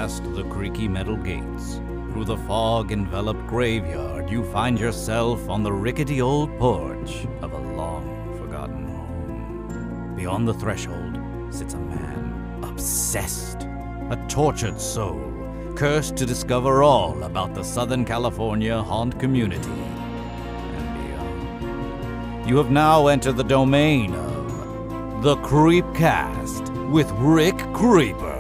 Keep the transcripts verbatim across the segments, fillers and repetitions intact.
past the creaky metal gates, through the fog-enveloped graveyard, you find yourself on the rickety old porch of a long-forgotten home. Beyond the threshold sits a man obsessed, a tortured soul, cursed to discover all about the Southern California haunt community and beyond. You have now entered the domain of the Creepcast with Rick Creeper.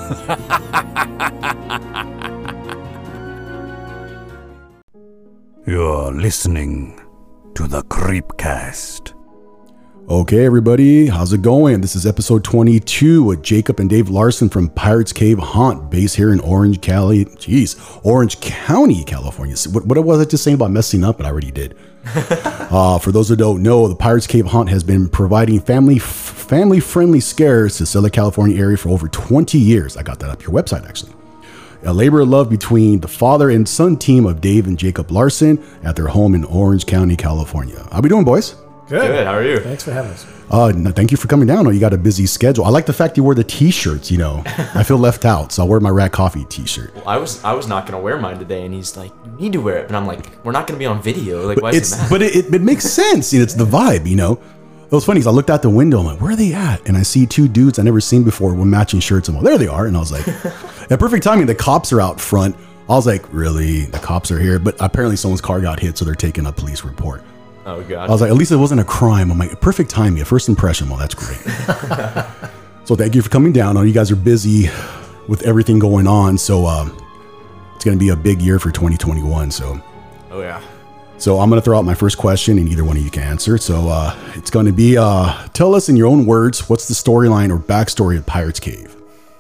You're listening to the Creepcast. Okay, everybody, how's it going? This is episode twenty-two with Jacob and Dave Larson from Pirates Cave Haunt, based here in Orange, Cali. Jeez, Orange County, California. What, what was I just saying about messing up? But I already did. uh, for those who don't know, the Pirates Cave Haunt has been providing family family friendly scares to Southern California area for over twenty years. I got that up your website actually. A labor of love between the father and son team of Dave and Jacob Larson at their home in Orange County, California. How we doing, boys? Good. Good. How are you? Thanks for having us. Uh, no, thank you for coming down. Oh, you got a busy schedule. I like the fact you wear the t-shirts, you know. I feel left out, so I'll wear my Rat Coffee t-shirt. Well, I was I was not going to wear mine today, and he's like, you need to wear it. And I'm like, we're not going to be on video. Like, why it's, does it matter? But it, it, it makes sense. It's the vibe, you know. It was funny because I looked out the window. I'm like, where are they at? And I see two dudes I never seen before with matching shirts. I'm like, there they are. And I was like, at perfect timing, the cops are out front. I was like, really? The cops are here? But apparently someone's car got hit, so they're taking a police report. Oh, God. I was like, at least it wasn't a crime. I'm like, perfect timing, a first impression. Well, that's great. So thank you for coming down. I know you guys are busy with everything going on. So um, it's going to be a big year for twenty twenty-one. So, oh, yeah. So I'm going to throw out my first question, and either one of you can answer it. So uh, it's going to be, uh, tell us in your own words, what's the storyline or backstory of Pirates Cave?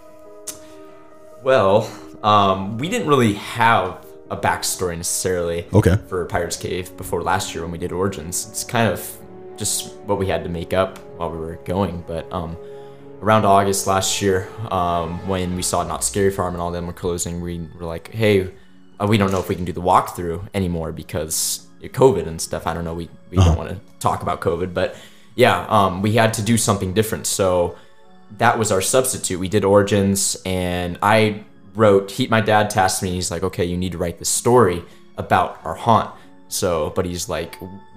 Well, um, we didn't really have a backstory necessarily okay. for Pirates Cave before last year when we did Origins. It's kind of just what we had to make up while we were going. But um, around August last year, um, when we saw Not Scary Farm and all them were closing, we were like, hey, uh, we don't know if we can do the walkthrough anymore because COVID and stuff. I don't know. We, we uh-huh. don't want to talk about COVID. But yeah, um, we had to do something different. So that was our substitute. We did Origins, and I wrote, he, my dad tasked me, he's like, okay, you need to write this story about our haunt. So, but he's like,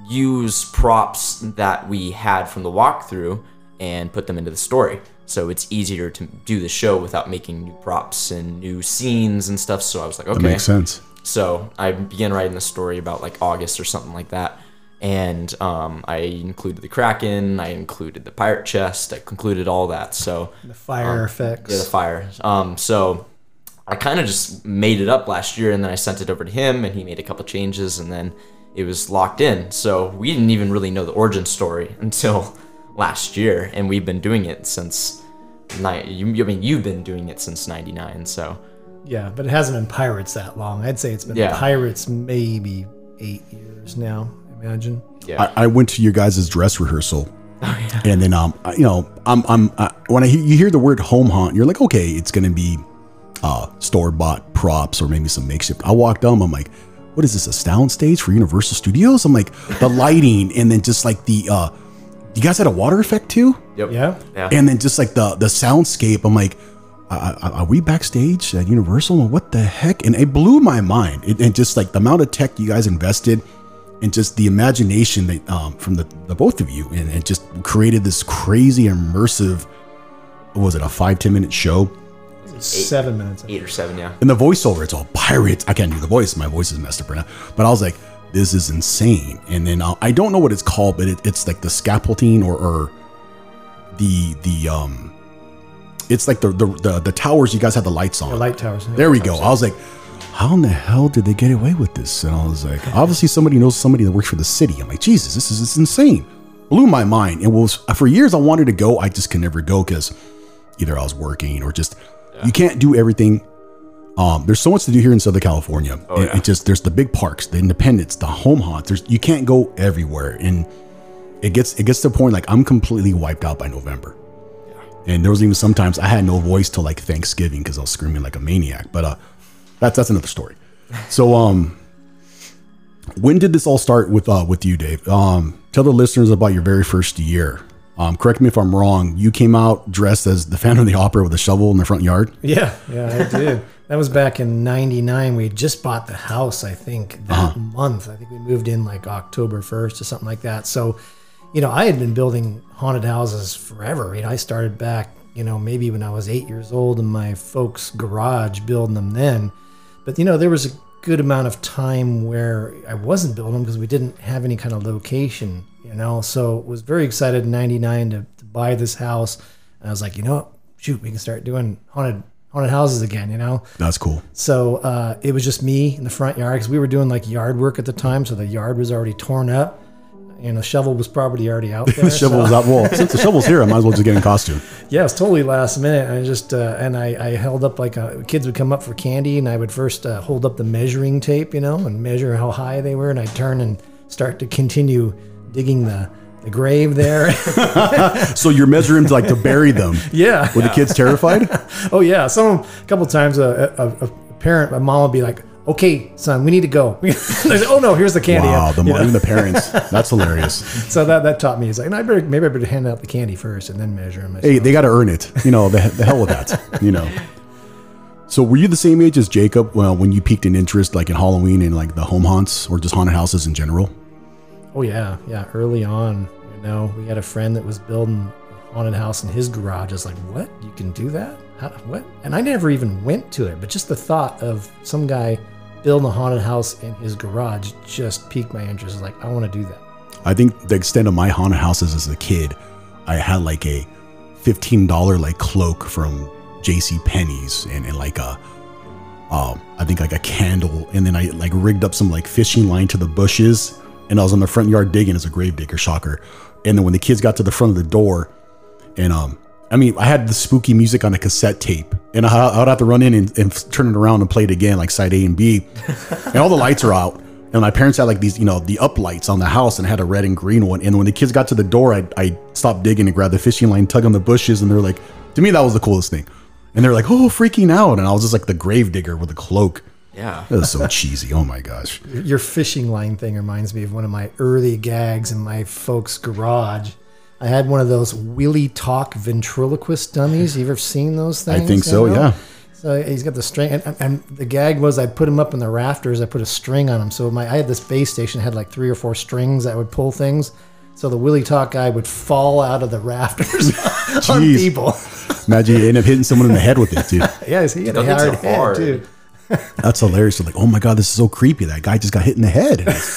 use props that we had from the walkthrough and put them into the story. So it's easier to do the show without making new props and new scenes and stuff. So I was like, okay. That makes sense. So I began writing the story about like August or something like that. And um, I included the Kraken, I included the pirate chest, I included all that. So the fire um, effects. Yeah, the fire. Um, so I kind of just made it up last year, and then I sent it over to him, and he made a couple changes, and then it was locked in. So we didn't even really know the origin story until last year, and we've been doing it since. Ni- you, I mean, you've been doing it since ninety-nine, so. Yeah, but it hasn't been Pirates that long. I'd say it's been yeah. Pirates maybe eight years now. Imagine. Yeah. I, I went to your guys' dress rehearsal. Oh, yeah. And then, um, you know, I'm, I'm, uh, when I hear, you hear the word home haunt, you're like, okay, it's gonna be uh, store-bought props or maybe some makeshift. I walked on, I'm like, what is this, a sound stage for Universal Studios? I'm like, the lighting, and then just like the, uh, you guys had a water effect too? Yep. Yeah. yeah. And then just like the the soundscape, I'm like, uh, are we backstage at Universal? What the heck? And it blew my mind. It, and just like the amount of tech you guys invested, and just the imagination that um, from the, the both of you, and it just created this crazy immersive. What was it, a five ten minute show? Eight, seven minutes. Eight or seven, yeah. And the voiceover, it's all pirates. I can't do the voice. My voice is messed up right now. But I was like, this is insane. And then uh, I don't know what it's called, but it, it's like the scaffolding or, or the the um, it's like the, the the the towers. You guys have the lights on. The light towers. There we go. I was like, how in the hell did they get away with this? And I was like, obviously somebody knows somebody that works for the city. I'm like, Jesus, this is this is insane. Blew my mind. It was for years I wanted to go. I just could never go because either I was working or just. You can't do everything. Um, there's so much to do here in Southern California. Oh, it, yeah. it just there's the big parks, the Independence, the home haunts. There's you can't go everywhere, and it gets it gets to the point like I'm completely wiped out by November. Yeah. And there was even sometimes I had no voice till like Thanksgiving because I was screaming like a maniac. But uh, that's that's another story. So um, when did this all start with uh with you, Dave? Um, tell the listeners about your very first year. Um, correct me if I'm wrong. You came out dressed as the Phantom of the Opera with a shovel in the front yard. Yeah, yeah, I did. That was back in ninety-nine. We had just bought the house, I think, that uh-huh. month. I think we moved in like October first or something like that. So, you know, I had been building haunted houses forever. You know, I started back, you know, maybe when I was eight years old in my folks' garage building them then. But, you know, there was a good amount of time where I wasn't building them because we didn't have any kind of location, you know. So was very excited in ninety-nine to, to buy this house. And I was like, you know what? Shoot, we can start doing haunted haunted houses again, you know? That's cool. So uh, it was just me in the front yard because we were doing like yard work at the time. So the yard was already torn up and the shovel was probably already out there. The shovel so. was out. Well, since the shovel's here, I might as well just get in costume. Yeah, it was totally last minute. And I just, uh, and I, I held up like, a, kids would come up for candy and I would first uh, hold up the measuring tape, you know, and measure how high they were. And I'd turn and start to continue digging the, the grave there. So you're measuring to like to bury them. Yeah. Were the kids terrified? Oh yeah. Some, a couple of times a, a, a parent, a mom would be like, okay, son, we need to go. Like, oh no, here's the candy. Wow, the, you know? even the parents. That's hilarious. So that, that taught me. It's like, no, I better, maybe I better hand out the candy first and then measure them. Hey, they got to earn it. You know, the, the hell with that, you know. So were you the same age as Jacob well, when you peaked in interest like in Halloween and like the home haunts or just haunted houses in general? Oh yeah, yeah. Early on, you know, we had a friend that was building a haunted house in his garage. I was like, what? You can do that? How, what? And I never even went to it, but just the thought of some guy building a haunted house in his garage just piqued my interest. I was like, I want to do that. I think the extent of my haunted houses as a kid, I had like a fifteen dollars like cloak from J C Penney's and, and like a, um, I think like a candle. And then I like rigged up some like fishing line to the bushes. And I was in the front yard digging as a grave digger, shocker. And then when the kids got to the front of the door, and um, I mean, I had the spooky music on a cassette tape, and I, I would have to run in and, and turn it around and play it again, like side A and B. And all the lights are out. And my parents had like these, you know, the up lights on the house and had a red and green one. And when the kids got to the door, I, I stopped digging and grabbed the fishing line, tug on the bushes. And they're like, to me, that was the coolest thing. And they're like, oh, freaking out. And I was just like the grave digger with a cloak. Yeah. That was so cheesy. Oh my gosh. Your fishing line thing reminds me of one of my early gags in my folks' garage. I had one of those Willie Talk ventriloquist dummies. You ever seen those things? I think so, you know? Yeah. So he's got the string, and, and the gag was I put him up in the rafters. I put a string on him. So my I had this base station that had like three or four strings that would pull things. So the Willie Talk guy would fall out of the rafters on people. Imagine you end up hitting someone in the head with it, too. Yes, he had a hard head, too. That's hilarious. They're like, oh my God, this is so creepy. That guy just got hit in the head.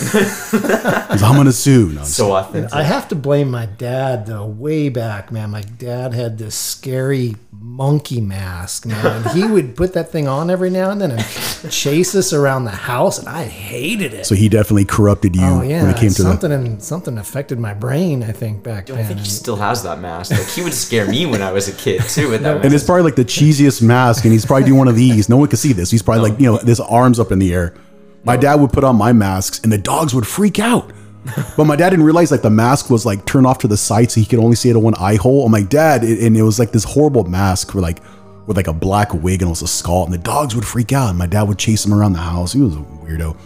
He's, I'm going to sue. No, so authentic. I have to blame my dad, though, way back, man. My dad had this scary monkey mask, man. And he would put that thing on every now and then and chase us around the house, and I hated it. So he definitely corrupted you oh, yeah. when it came to something the... and something affected my brain, I think, back then. I think he still has that mask. Like, he would scare me when I was a kid, too, with that mask. And it's probably like the cheesiest mask, and he's probably doing one of these. No one can see this. He's probably like, you know, his arms up in the air. My dad would put on my masks, and the dogs would freak out. But my dad didn't realize like the mask was like turned off to the side, so he could only see it in one eye hole. I'm like, Dad, it, and it was like this horrible mask with like with like a black wig and it was a skull, and the dogs would freak out, and my dad would chase him around the house. He was a weirdo.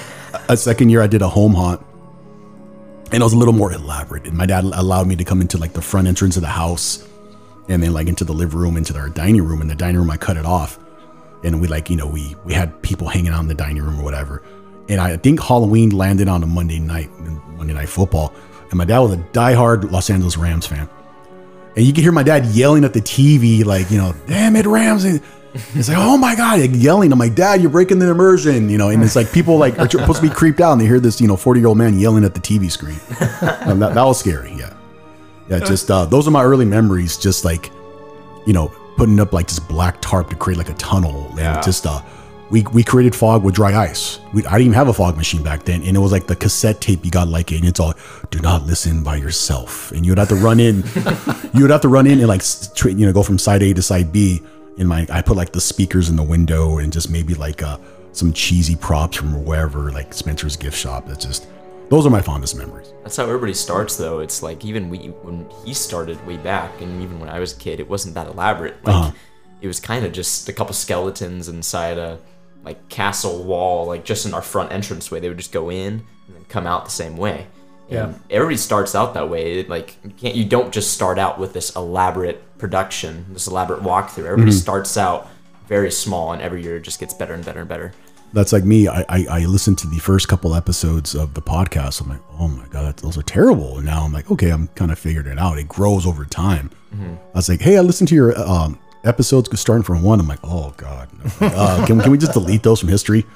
A second year, I did a home haunt, and it was a little more elaborate. And my dad allowed me to come into like the front entrance of the house, and then like into the living room, into our dining room. In the dining room, I cut it off, and we like you know we we had people hanging out in the dining room or whatever. And I think Halloween landed on a Monday night, Monday Night Football. And my dad was a diehard Los Angeles Rams fan. And you could hear my dad yelling at the T V, like, you know, damn it, Rams. And it's like, oh my God, like yelling. I'm like, Dad, you're breaking the immersion, you know. And it's like people like are supposed to be creeped out, and they hear this, you know, forty year old man yelling at the T V screen. Um, that, that was scary. Yeah. Yeah. Just, uh, those are my early memories. Just like, you know, putting up like this black tarp to create like a tunnel. And yeah. just, uh, We we created fog with dry ice. We, I didn't even have a fog machine back then, and it was like the cassette tape you got like it, and it's all do not listen by yourself, and you'd have to run in, you would have to run in and like you know go from side A to side B. And my I put like the speakers in the window and just maybe like uh, some cheesy props from wherever, like Spencer's gift shop. That's just those are my fondest memories. That's how everybody starts, though. It's like even we when he started way back, and even when I was a kid, it wasn't that elaborate. Like uh-huh. it was kind of just a couple skeletons inside a. like castle wall, like just in our front entranceway. They would just go in and then come out the same way. Yeah. And everybody starts out that way. Like you can't, you don't just start out with this elaborate production, this elaborate walkthrough. Everybody mm-hmm. starts out very small, and every year it just gets better and better and better. That's like me. I, I, I listened to the first couple episodes of the podcast. I'm like, oh my God, those are terrible. And now I'm like, okay, I'm kind of figuring it out. It grows over time. Mm-hmm. I was like, hey, I listened to your um, episodes starting from one. I'm like, oh God, uh, can, can we just delete those from history?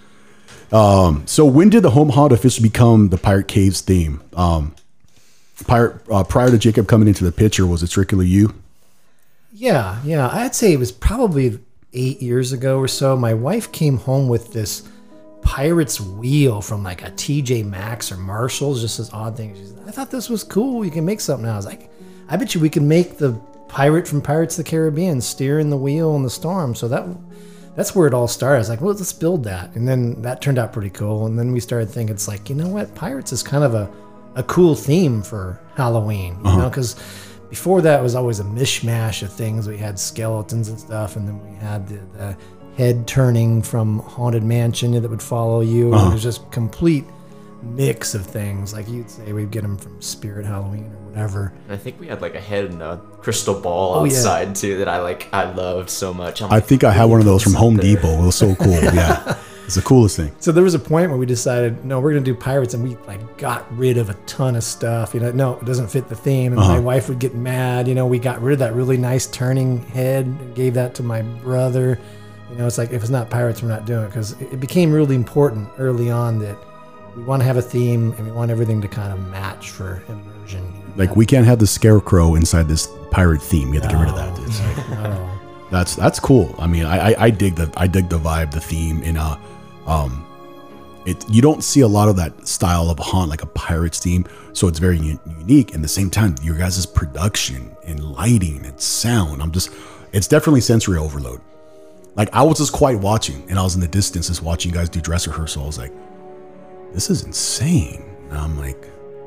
Um, so when did the home haunt officially become the Pirate Caves theme? Um, Pirate, uh, prior to Jacob coming into the picture, was it strictly you? Yeah, yeah. I'd say it was probably eight years ago or so. My wife came home with this Pirate's wheel from like a T J Maxx or Marshall's, just this odd thing. She's like, I thought this was cool. You can make something. I was like, I bet you we can make the pirate from Pirates of the Caribbean steering the wheel in the storm. So that that's where it all started. I was like, well, let's build that. And then that turned out pretty cool. And then we started thinking, it's like, you know what? Pirates is kind of a, a cool theme for Halloween, you uh-huh. know, because before that it was always a mishmash of things. We had skeletons and stuff, and then we had the, the head turning from Haunted Mansion that would follow you. Uh-huh. It was just complete mix of things. Like you'd say, we'd get them from Spirit Halloween or whatever. I think we had like a head and a crystal ball oh, outside yeah. too that I like. I loved so much. I'm I like, think I had one of those from Home there. Depot. It was so cool. Yeah, it's the coolest thing. So there was a point where we decided, no, we're gonna do pirates, and we like got rid of a ton of stuff. You know, no, it doesn't fit the theme, and uh-huh. my wife would get mad. You know, we got rid of that really nice turning head and gave that to my brother. You know, it's like if it's not pirates, we're not doing it, because it became really important early on that we want to have a theme and we want everything to kind of match for immersion. You know? Like we can't have the scarecrow inside this pirate theme. We have to no, get rid of that. It's like, no. That's that's cool. I mean, I, I I dig the I dig the vibe, the theme, and uh, um, it you don't see a lot of that style of a haunt like a pirate's theme, so it's very un- unique. And at the same time, your guys' production and lighting and sound, I'm just, it's definitely sensory overload. Like I was just quiet watching, and I was in the distance just watching you guys do dress rehearsal. I was like, this is insane. And I'm like,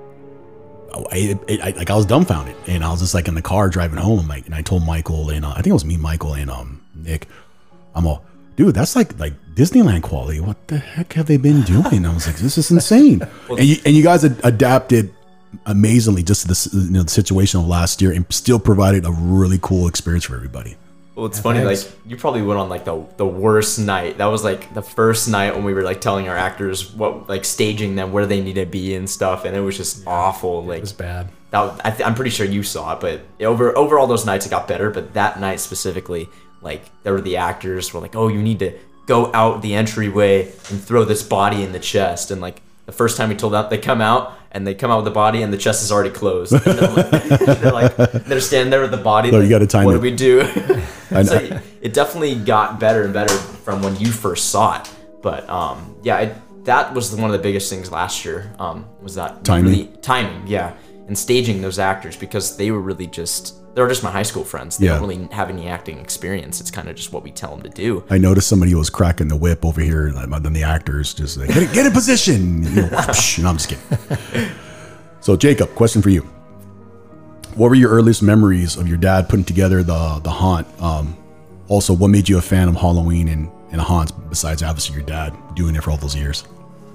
I, I, I, like I was dumbfounded, and I was just like in the car driving home. I'm like, and I told Michael, and uh, I think it was me, Michael, and um Nick. I'm all, dude, that's like like Disneyland quality. What the heck have they been doing? I was like, this is insane. and you and you guys ad- adapted amazingly just to the, you know, the situation of last year, and still provided a really cool experience for everybody. Well, it's yeah, funny, thanks. Like, you probably went on, like, the the worst night. That was, like, the first night when we were, like, telling our actors what, like, staging them, where they need to be and stuff, and it was just yeah, awful. Like, it was bad. That, I th- I'm pretty sure you saw it, but over over all those nights, it got better, but that night specifically, like, there were the actors were like, oh, you need to go out the entryway and throw this body in the chest, and, like, the first time we told them, they come out, and they come out with the body, and the chest is already closed. And they're, like, they're like, they're standing there with the body. No, like, you got to time what it. do we do? So it definitely got better and better from when you first saw it. But um, yeah, it, that was one of the biggest things last year. Um, was that timing? Really, timing, yeah, and staging those actors, because they were really just. They were just my high school friends. They yeah. don't really have any acting experience. It's kind of just what we tell them to do. I noticed somebody was cracking the whip over here, like, then the actors just like, get, get in position. You know, whoosh, no, I'm just kidding. So, Jacob, question for you. What were your earliest memories of your dad putting together the the haunt? Um, also, what made you a fan of Halloween and, and haunts, besides obviously your dad doing it for all those years?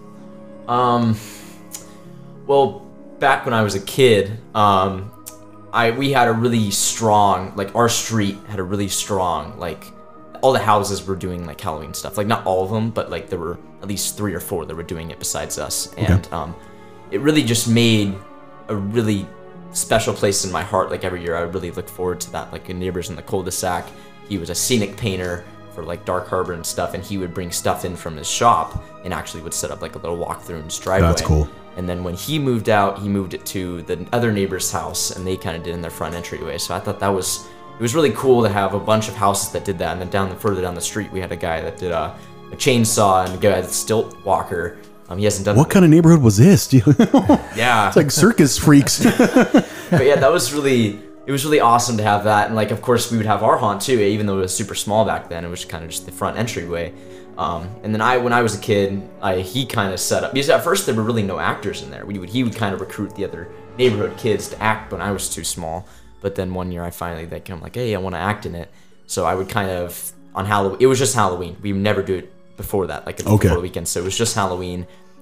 Um, well, back when I was a kid, um, I we had a really strong, like, our street had a really strong, like, all the houses were doing, like, Halloween stuff. Like, not all of them, but, like, there were at least three or four that were doing it besides us. And okay. um, it really just made a really special place in my heart. Like, every year I really look forward to that. Like, in Neighbors in the Cul-de-sac, he was a scenic painter for, like, Dark Harbor and stuff, and he would bring stuff in from his shop and actually would set up, like, a little walkthrough in his driveway. That's cool. And then when he moved out, he moved it to the other neighbor's house, and they kind of did in their front entryway. So I thought that was, it was really cool to have a bunch of houses that did that. And then down the further down the street, we had a guy that did a, a chainsaw, and a guy that's stilt walker. Um, he hasn't done. What kind of neighborhood was this? Yeah, it's like circus freaks. But yeah, that was really, it was really awesome to have that. And, like, of course, we would have our haunt too, even though it was super small back then. It was kind of just the front entryway. Um, and then I, when I was a kid, I, he kind of set up, because at first there were really no actors in there. We would, he would kind of recruit the other neighborhood kids to act when I was too small. But then one year I finally, like, I'm like, hey, I want to act in it. So I would kind of, on Halloween, it was just Halloween. We would never do it before that, like, okay. before the weekend. So it was just Halloween.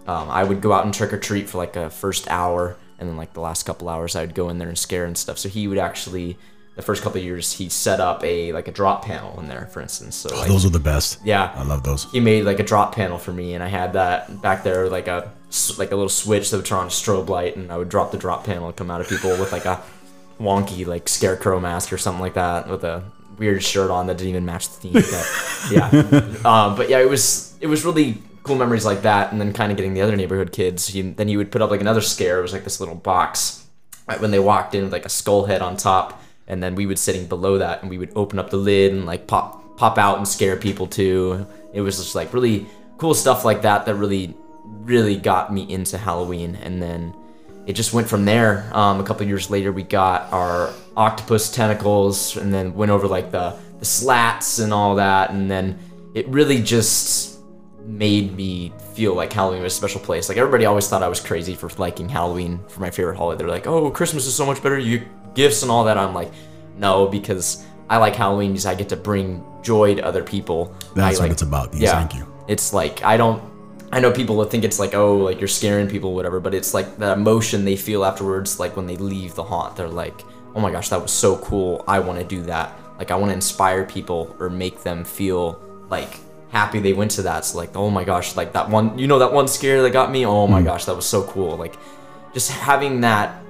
Um, I would go out and trick or treat for like a first hour, and then like the last couple hours I would go in there and scare and stuff. So he would actually, the first couple of years, he set up a like a drop panel in there, for instance. So Oh, like, those are the best. yeah, I love those. he made like a drop panel for me, and I had that back there, like a like a little switch that would turn on a strobe light, and I would drop the drop panel and come out of people with like a wonky like scarecrow mask or something like that, with a weird shirt on that didn't even match the theme. But yeah, um, but yeah, it was it was really cool memories like that, and then kind of getting the other neighborhood kids. He, then he would put up like another scare. It was like this little box right when they walked in with like a skull head on top, and then we would sitting below that, and we would open up the lid and like pop pop out and scare people too. It was just like really cool stuff like that that really really got me into Halloween. And then it just went from there. Um, a couple years later, we got our octopus tentacles, and then went over like the the slats and all that, and then it really just made me feel like Halloween was a special place. Like, everybody always thought I was crazy for liking Halloween for my favorite holiday. They're like, oh, Christmas is so much better, you gifts and all that. I'm like, no, because I like Halloween because I get to bring joy to other people. That's I, what like, it's about. These. yeah, Thank you. it's like, I don't I know people think it's like, oh, like you're scaring people, whatever, but it's like the emotion they feel afterwards, like when they leave the haunt. They're like, oh my gosh, that was so cool, I want to do that. Like, I want to inspire people or make them feel like happy they went to that. So like, oh my gosh, like that one, you know, that one scare that got me, oh my mm. gosh, that was so cool. Like, just having that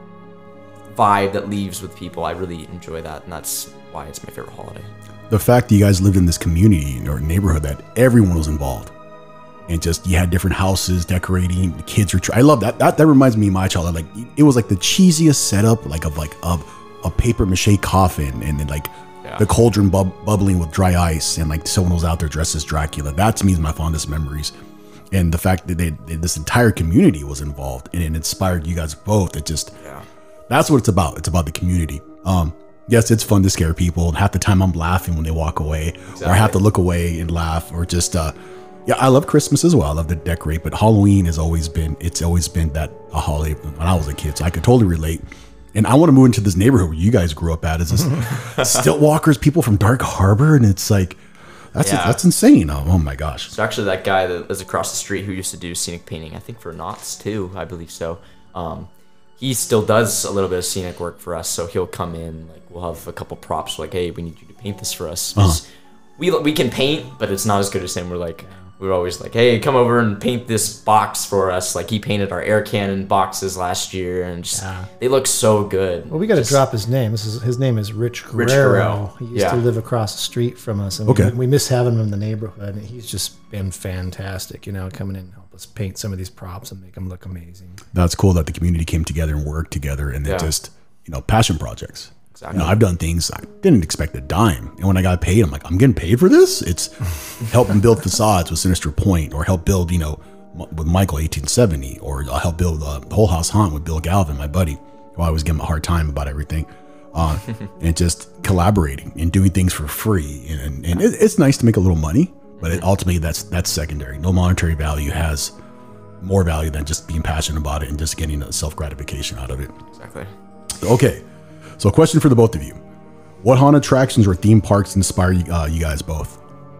vibe that leaves with people, I really enjoy that, and that's why it's my favorite holiday. The fact that you guys lived in this community or neighborhood that everyone was involved, and just you had different houses decorating, the kids were. I love that. That that reminds me of my childhood. Like, it was like the cheesiest setup, like of like of a paper mache coffin, and then like yeah. the cauldron bub- bubbling with dry ice, and like someone was out there dressed as Dracula. That to me is my fondest memories. And the fact that they, they this entire community was involved and it inspired you guys both. It just yeah. that's what it's about. It's about the community. Um, yes, it's fun to scare people. And half the time I'm laughing when they walk away, exactly. or I have to look away and laugh, or just uh, yeah. I love Christmas as well. I love to decorate, but Halloween has always been it's always been that a holiday when I was a kid. So I could totally relate. And I want to move into this neighborhood where you guys grew up at. Is this Stiltwalkers, people from Dark Harbor, and it's like. That's yeah. that's insane. Oh, oh my gosh. So actually that guy that was across the street who used to do scenic painting, I think for Knott's too, I believe so. Um, he still does a little bit of scenic work for us. So he'll come in, like we'll have a couple props like, hey, we need you to paint this for us. Uh-huh. We we can paint, but it's not as good as him. We're like, we're always like, hey, come over and paint this box for us. Like, he painted our air cannon boxes last year, and just yeah. they look so good. Well, we got to drop his name. This is his name is Rich Guerrero. Rich Guerrero. He used yeah. to live across the street from us, and okay. we, we miss having him in the neighborhood. And he's just been fantastic, you know, coming in and help us paint some of these props and make them look amazing. That's cool that the community came together and worked together, and yeah. then just, you know, passion projects. Exactly. You know, I've done things I didn't expect a dime, and when I got paid, I'm like, I'm getting paid for this. It's helping build facades with Sinister Point, or help build, you know, with Michael eighteen seventy, or I'll help build uh, the Whole House Haunt with Bill Galvin, my buddy, who I always give him a hard time about everything, uh, and just collaborating and doing things for free, and, and it, it's nice to make a little money, but it, ultimately that's that's secondary. No monetary value has more value than just being passionate about it and just getting a self gratification out of it. Exactly. Okay. So, a question for the both of you: what haunted attractions or theme parks inspire you, uh, you guys both?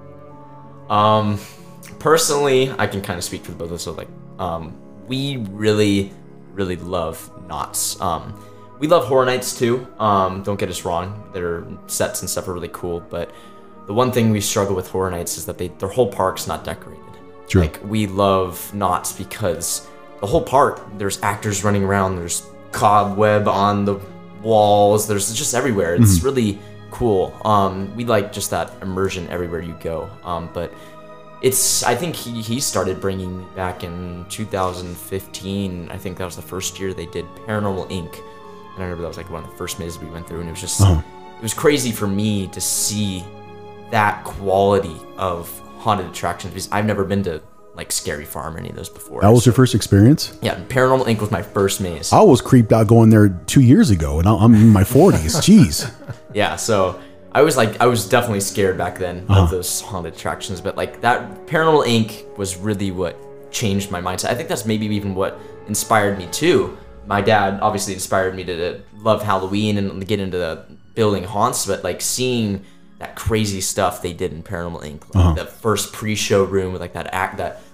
Um, personally, I can kind of speak for both of us. So, like, um, we really, really love Knott's. Um, we love Horror Nights too. Um, don't get us wrong; their sets and stuff are really cool. But the one thing we struggle with Horror Nights is that they their whole park's not decorated. True. Like, we love Knott's because the whole park, there's actors running around, there's cobweb on the walls, there's just everywhere. It's mm-hmm. really cool. Um, we like just that immersion everywhere you go. Um, but it's, I think he, he started bringing back in two thousand fifteen. I think that was the first year they did Paranormal Incorporated. And I remember that was like one of the first mazes we went through, and it was just, uh-huh. it was crazy for me to see that quality of haunted attractions, because I've never been to like Scary Farm or any of those before. That was so, your first experience? Yeah, Paranormal Incorporated was my first maze. I was creeped out going there two years ago, and I'm in my forties. Jeez. Yeah, so I was like, I was definitely scared back then uh-huh. of those haunted attractions, but like that Paranormal Incorporated was really what changed my mindset. I think that's maybe even what inspired me too. My dad obviously inspired me to, to love Halloween and get into the building haunts, but like seeing that crazy stuff they did in Paranormal Incorporated, like uh-huh. the first pre-show room with like that act, that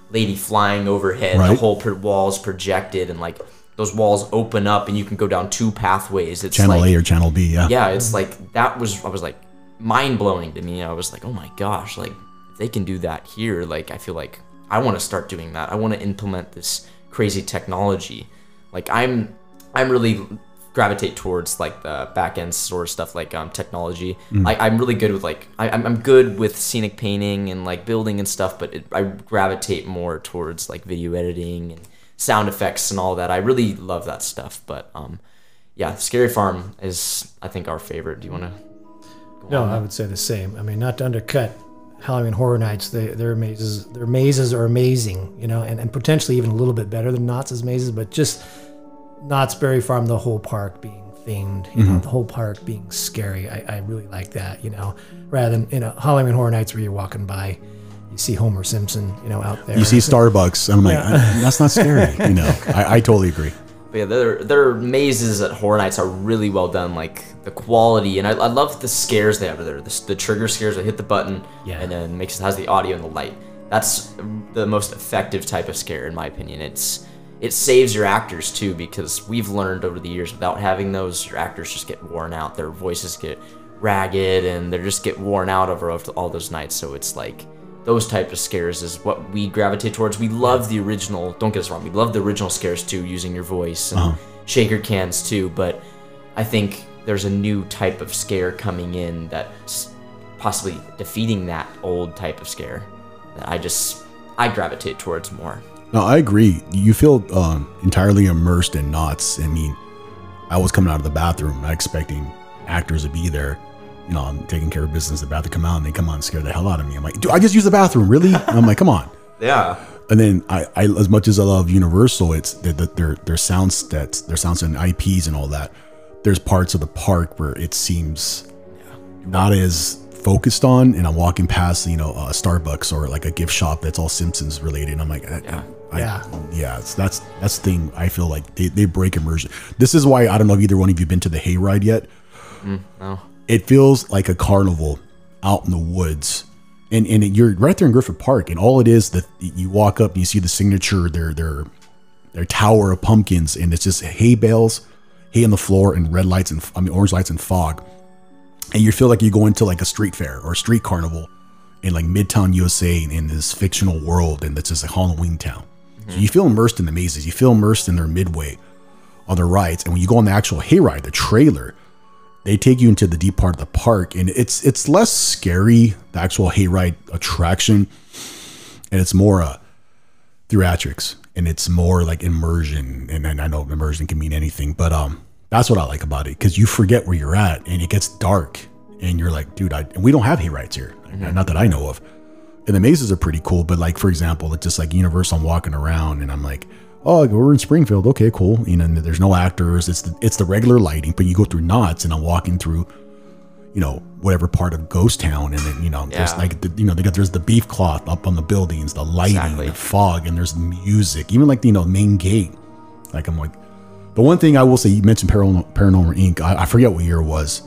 lady flying overhead, Right. the whole pro- walls projected, and like those walls open up and you can go down two pathways. It's Channel like, A or Channel B, yeah. yeah, it's like that was I was like mind blowing to me. I was like, oh my gosh, like if they can do that here, like I feel like I want to start doing that. I want to implement this crazy technology. Like I'm I'm really gravitate towards like the back end sort of stuff, like um technology. Mm. I, I'm really good with like I, I'm I'm good with scenic painting and like building and stuff, but it, I gravitate more towards like video editing and sound effects and all that. I really love that stuff. But um yeah, Scary Farm is I think our favorite. Do you want to? No, I would say the same. I mean, not to undercut Halloween Horror Nights, they, their mazes, their mazes are amazing, you know, and, and potentially even a little bit better than Knott's mazes, but just Knott's Berry Farm, the whole park being themed, you Mm-hmm. know, the whole park being scary. I, I really like that, you know, rather than, you know, Halloween Horror Nights where you're walking by, you see Homer Simpson, you know, out there. You see Starbucks, and I'm like, Yeah. that's not scary. You know, I, I totally agree. But yeah, their their mazes at Horror Nights are really well done. Like the quality, and I, I love the scares they have there. The, the trigger scares. I hit the button, Yeah. and then makes it has the audio and the light. That's the most effective type of scare, in my opinion. It's it saves your actors too, because we've learned over the years without having those, your actors just get worn out. Their voices get ragged, and they just get worn out over all those nights. So it's like those type of scares is what we gravitate towards. We love the original, don't get us wrong, we love the original scares too, using your voice and Uh-huh. shaker cans too, but I think there's a new type of scare coming in that's possibly defeating that old type of scare that I just, I gravitate towards more. No, I agree. You feel um, entirely immersed in Knott's. I mean, I was coming out of the bathroom, not expecting actors to be there. You know, I'm taking care of business, about to come out, and they come out and scare the hell out of me. I'm like, dude, I just used the bathroom, really? And I'm like, come on. Yeah. And then I, I as much as I love Universal, it's their their their sound stats, their sounds and I Ps and all that. There's parts of the park where it seems not as focused on, and I'm walking past, you know, a Starbucks or like a gift shop that's all Simpsons related, and I'm like, Yeah. I, Yeah. yeah, it's, that's that's the thing. I feel like they they break immersion. This is why I don't know if either one of you been to the Hayride yet. Mm, no. It feels like a carnival out in the woods, and and you're right there in Griffith Park, and all it is that you walk up and you see the signature, their their their tower of pumpkins, and it's just hay bales, hay on the floor, and red lights and I mean orange lights and fog, and you feel like you go into like a street fair or a street carnival in like Midtown U S A in this fictional world, and it's just a Halloween town. Mm-hmm. So you feel immersed in the mazes, you feel immersed in their midway on the rides, and when you go on the actual hayride, the trailer, they take you into the deep part of the park, and it's it's less scary, the actual hayride attraction, and it's more uh, theatrics, and it's more like immersion. And, and I know immersion can mean anything, but um, that's what I like about it, because you forget where you're at, and it gets dark, and you're like, dude, I, and we don't have hayrides here, mm-hmm. not that I know of. And the mazes are pretty cool, but like for example, it's just like Universal. I'm walking around, and I'm like, oh, we're in Springfield. Okay, cool. You know, there's no actors. It's the, it's the regular lighting, but you go through Knott's, and I'm walking through, you know, whatever part of Ghost Town, and then you know, there's Yeah. like the, you know, they got there's the beef cloth up on the buildings, the lighting, Exactly. the fog, and there's music. Even like the, you know, main gate. Like I'm like, the one thing I will say, you mentioned Paranormal, Paranormal Incorporated. I, I forget what year it was.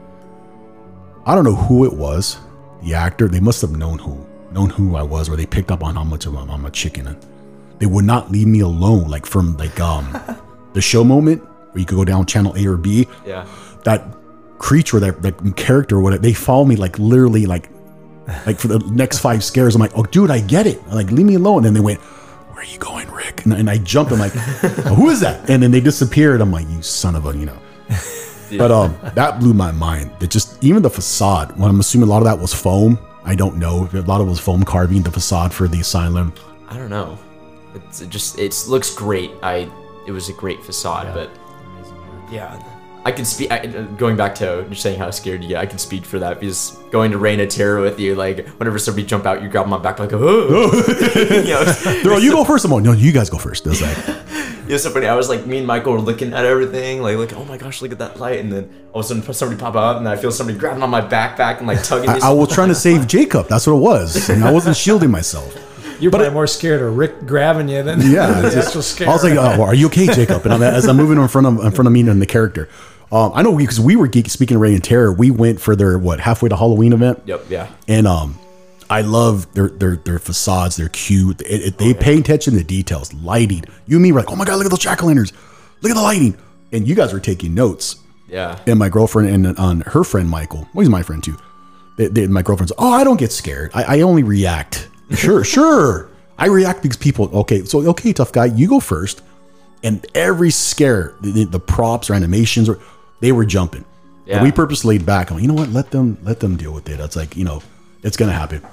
I don't know who it was. The actor, they must have known who, known who I was, or they picked up on how much of a, I'm a chicken. And they would not leave me alone, like from like um the show moment where you could go down channel A or B. Yeah. That creature, that that character, or whatever, they follow me like literally like like for the next five scares. I'm like, oh dude, I get it. I'm like, leave me alone. And then they went, where are you going, Rick? And, and I jumped. I'm like, oh, who is that? And then they disappeared. I'm like, you son of a, you know. Yeah. But um, that blew my mind. That just even the facade. When I'm assuming a lot of that was foam. I don't know. A lot of it was foam carving. The facade for the asylum. I don't know. It's it just it looks great. I it was a great facade, Yeah. but yeah, I can speak. I, going back to you're saying how scared you get, I can speak for that, because going to Reign of Terror with you, like whenever somebody jump out, you grab my back like, oh, you know, They're like, you go first. I'm like, no, you guys go first. It's like, it was so funny. I was like, me and Michael were looking at everything, like, like, oh my gosh, look at that light, and then all of a sudden somebody pop up, and I feel somebody grabbing on my backpack and like tugging. I, me. I was trying to save Jacob. That's what it was. And I wasn't shielding myself. You're probably more scared of Rick grabbing you than Yeah, the it's just- actual scare. I was like, oh, well, are you okay, Jacob? And I'm, as I'm moving in front of in front of me and the character, um, I know because we, we were geek, speaking of Reign of Terror, we went for their what halfway to Halloween event, Yep. Yeah. and um, I love their their their facades. They're cute. It, it, they pay attention to details, lighting. You and me were like, oh my god, look at those jack o' lanterns. Look at the lighting. And you guys were taking notes. Yeah. And my girlfriend and on her friend Michael, well, he's my friend too. They, they, my girlfriend's, oh, I don't get scared. I, I only react. Sure, sure. I react because people. Okay, so okay, tough guy, you go first. And every scare, the, the props or animations, or they were jumping. Yeah. And we purposely laid back. I'm like, you know what? Let them let them deal with it. It's like, you know, it's gonna happen.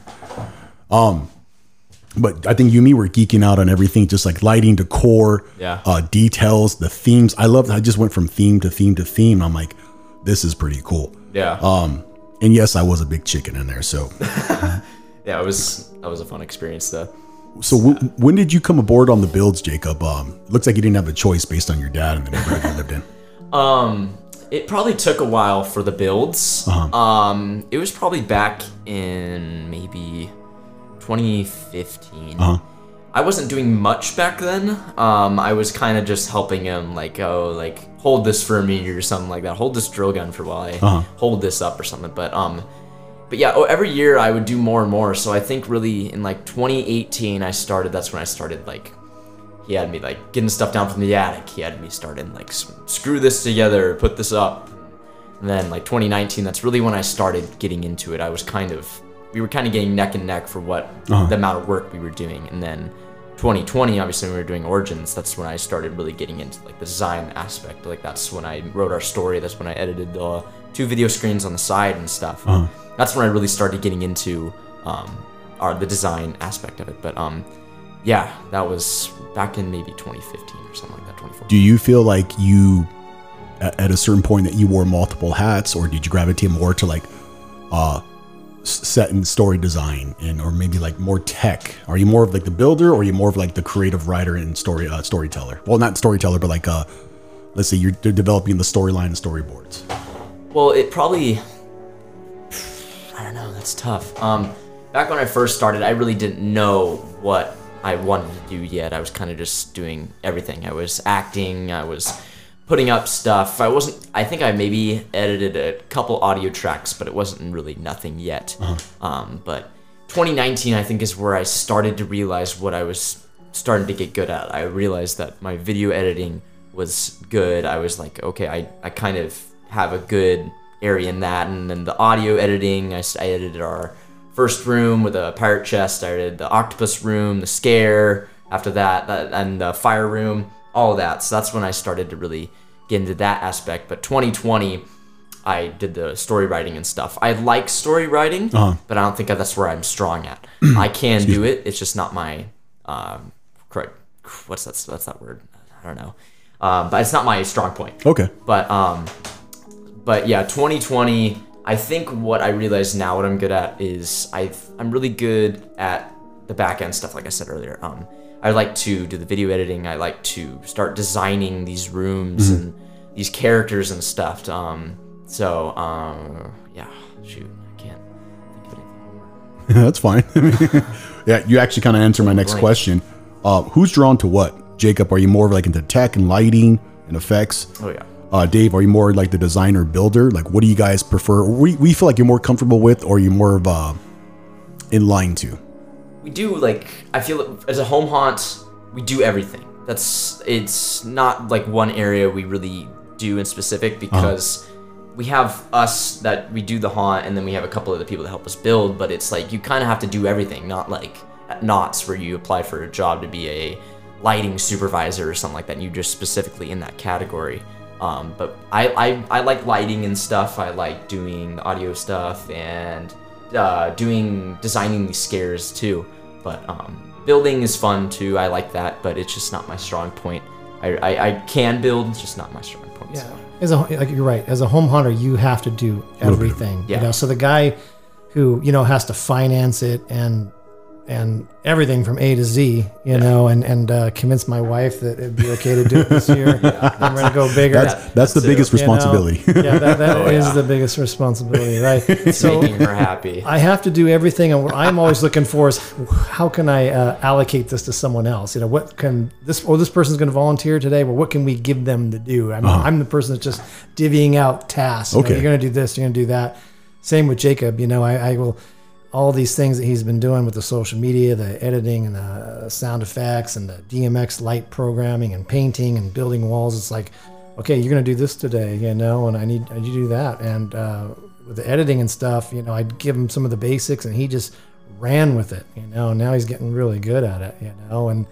Um, but I think you and me were geeking out on everything, just like lighting, decor, yeah, uh, details, the themes. I love. I just went from theme to theme to theme. I'm like, this is pretty cool. Yeah. Um, and yes, I was a big chicken in there. So yeah, it was that was a fun experience though. So w- when did you come aboard on the builds, Jacob? Um, looks like you didn't have a choice based on your dad and the neighborhood you lived in. Um, it probably took a while for the builds. Uh-huh. Um, it was probably back in maybe twenty fifteen. Uh-huh. I wasn't doing much back then. Um, I was kind of just helping him, like, oh, like, hold this for me or something like that. Hold this drill gun for while I uh-huh. hold this up or something. But um. But yeah, oh, every year I would do more and more. So I think really in like twenty eighteen, I started, that's when I started like, he had me like getting stuff down from the attic. He had me starting like, screw this together, put this up. And then like twenty nineteen, that's really when I started getting into it. I was kind of, we were kind of getting neck and neck for what, uh-huh. the amount of work we were doing. And then twenty twenty, obviously when we were doing Origins, that's when I started really getting into like the design aspect. Like that's when I wrote our story. That's when I edited the two video screens on the side and stuff. Uh-huh. That's when I really started getting into um, our the design aspect of it. But um, yeah, that was back in maybe twenty fifteen or something like that, twenty fourteen. Do you feel like you, at, at a certain point, that you wore multiple hats, or did you gravitate more to like uh, set and story design, and or maybe like more tech? Are you more of like the builder, or are you more of like the creative writer and story uh, storyteller? Well, not storyteller, but like uh, let's say you're developing the storyline and storyboards. Well, it probably. I don't know, that's tough. Um, back when I first started, I really didn't know what I wanted to do yet. I was kind of just doing everything. I was acting, I was putting up stuff. I wasn't, I think I maybe edited a couple audio tracks, but it wasn't really nothing yet. Uh-huh. Um, but twenty nineteen, I think, is where I started to realize what I was starting to get good at. I realized that my video editing was good. I was like, okay, I, I kind of have a good area in that, and then the audio editing, I, I edited our first room with a pirate chest, I edited the octopus room, the scare, after that, that and the fire room, all of that. So that's when I started to really get into that aspect. But twenty twenty, I did the story writing and stuff. I like story writing, uh-huh. but I don't think that's where I'm strong at. I can do it, it's just not my, um, what's that, what's that word? I don't know. Um, but it's not my strong point. Okay. But, um, But yeah, twenty twenty, I think what I realize now what I'm good at is I I'm really good at the back end stuff, like I said earlier. Um, I like to do the video editing. I like to start designing these rooms mm-hmm. and these characters and stuff. Um, so um, yeah, shoot, I can't think of anything more. That's fine. Yeah, you actually kind of answered my next Blank. question. Uh, who's drawn to what? Jacob, are you more like into tech and lighting and effects? Oh yeah. Uh, Dave, are you more like the designer builder? Like, what do you guys prefer? We we feel like you're more comfortable with, or are you more of uh, in line to? We do like I feel as a home haunt, we do everything. That's it's not like one area we really do in specific because uh-huh. we have us that we do the haunt, and then we have a couple of the people that help us build. But it's like you kind of have to do everything, not like at Knott's where you apply for a job to be a lighting supervisor or something like that. And you just specifically in that category. Um, but I, I, I like lighting and stuff. I like doing the audio stuff and uh, doing designing these scares too. But um, building is fun too. I like that, but it's just not my strong point. I, I, I can build, it's just not my strong point. Yeah, So. as a like you're right. As a home hunter, you have to do everything. Yeah. You know, so the guy who you know has to finance it and and everything from A to Z, you yeah. know, and and uh, convince my wife that it'd be okay to do it this year. I'm going to go bigger. That's, that's, that's the biggest responsibility. You know? Yeah, that, that oh, is yeah. the biggest responsibility, right? So making her happy. I have to do everything, and what I'm always looking for is how can I uh, allocate this to someone else? You know, what can this or this person's going to volunteer today? Well, what can we give them to do? I mean, uh-huh. I'm the person that's just divvying out tasks. You okay, know, you're going to do this, you're going to do that. Same with Jacob. You know, I, I will. all these things that he's been doing with the social media, the editing and the sound effects and the D M X light programming and painting and building walls. It's like, okay, you're going to do this today, you know, and I need, I need you to do that. And uh, with the editing and stuff, you know, I'd give him some of the basics and he just ran with it, you know, and now he's getting really good at it, you know, and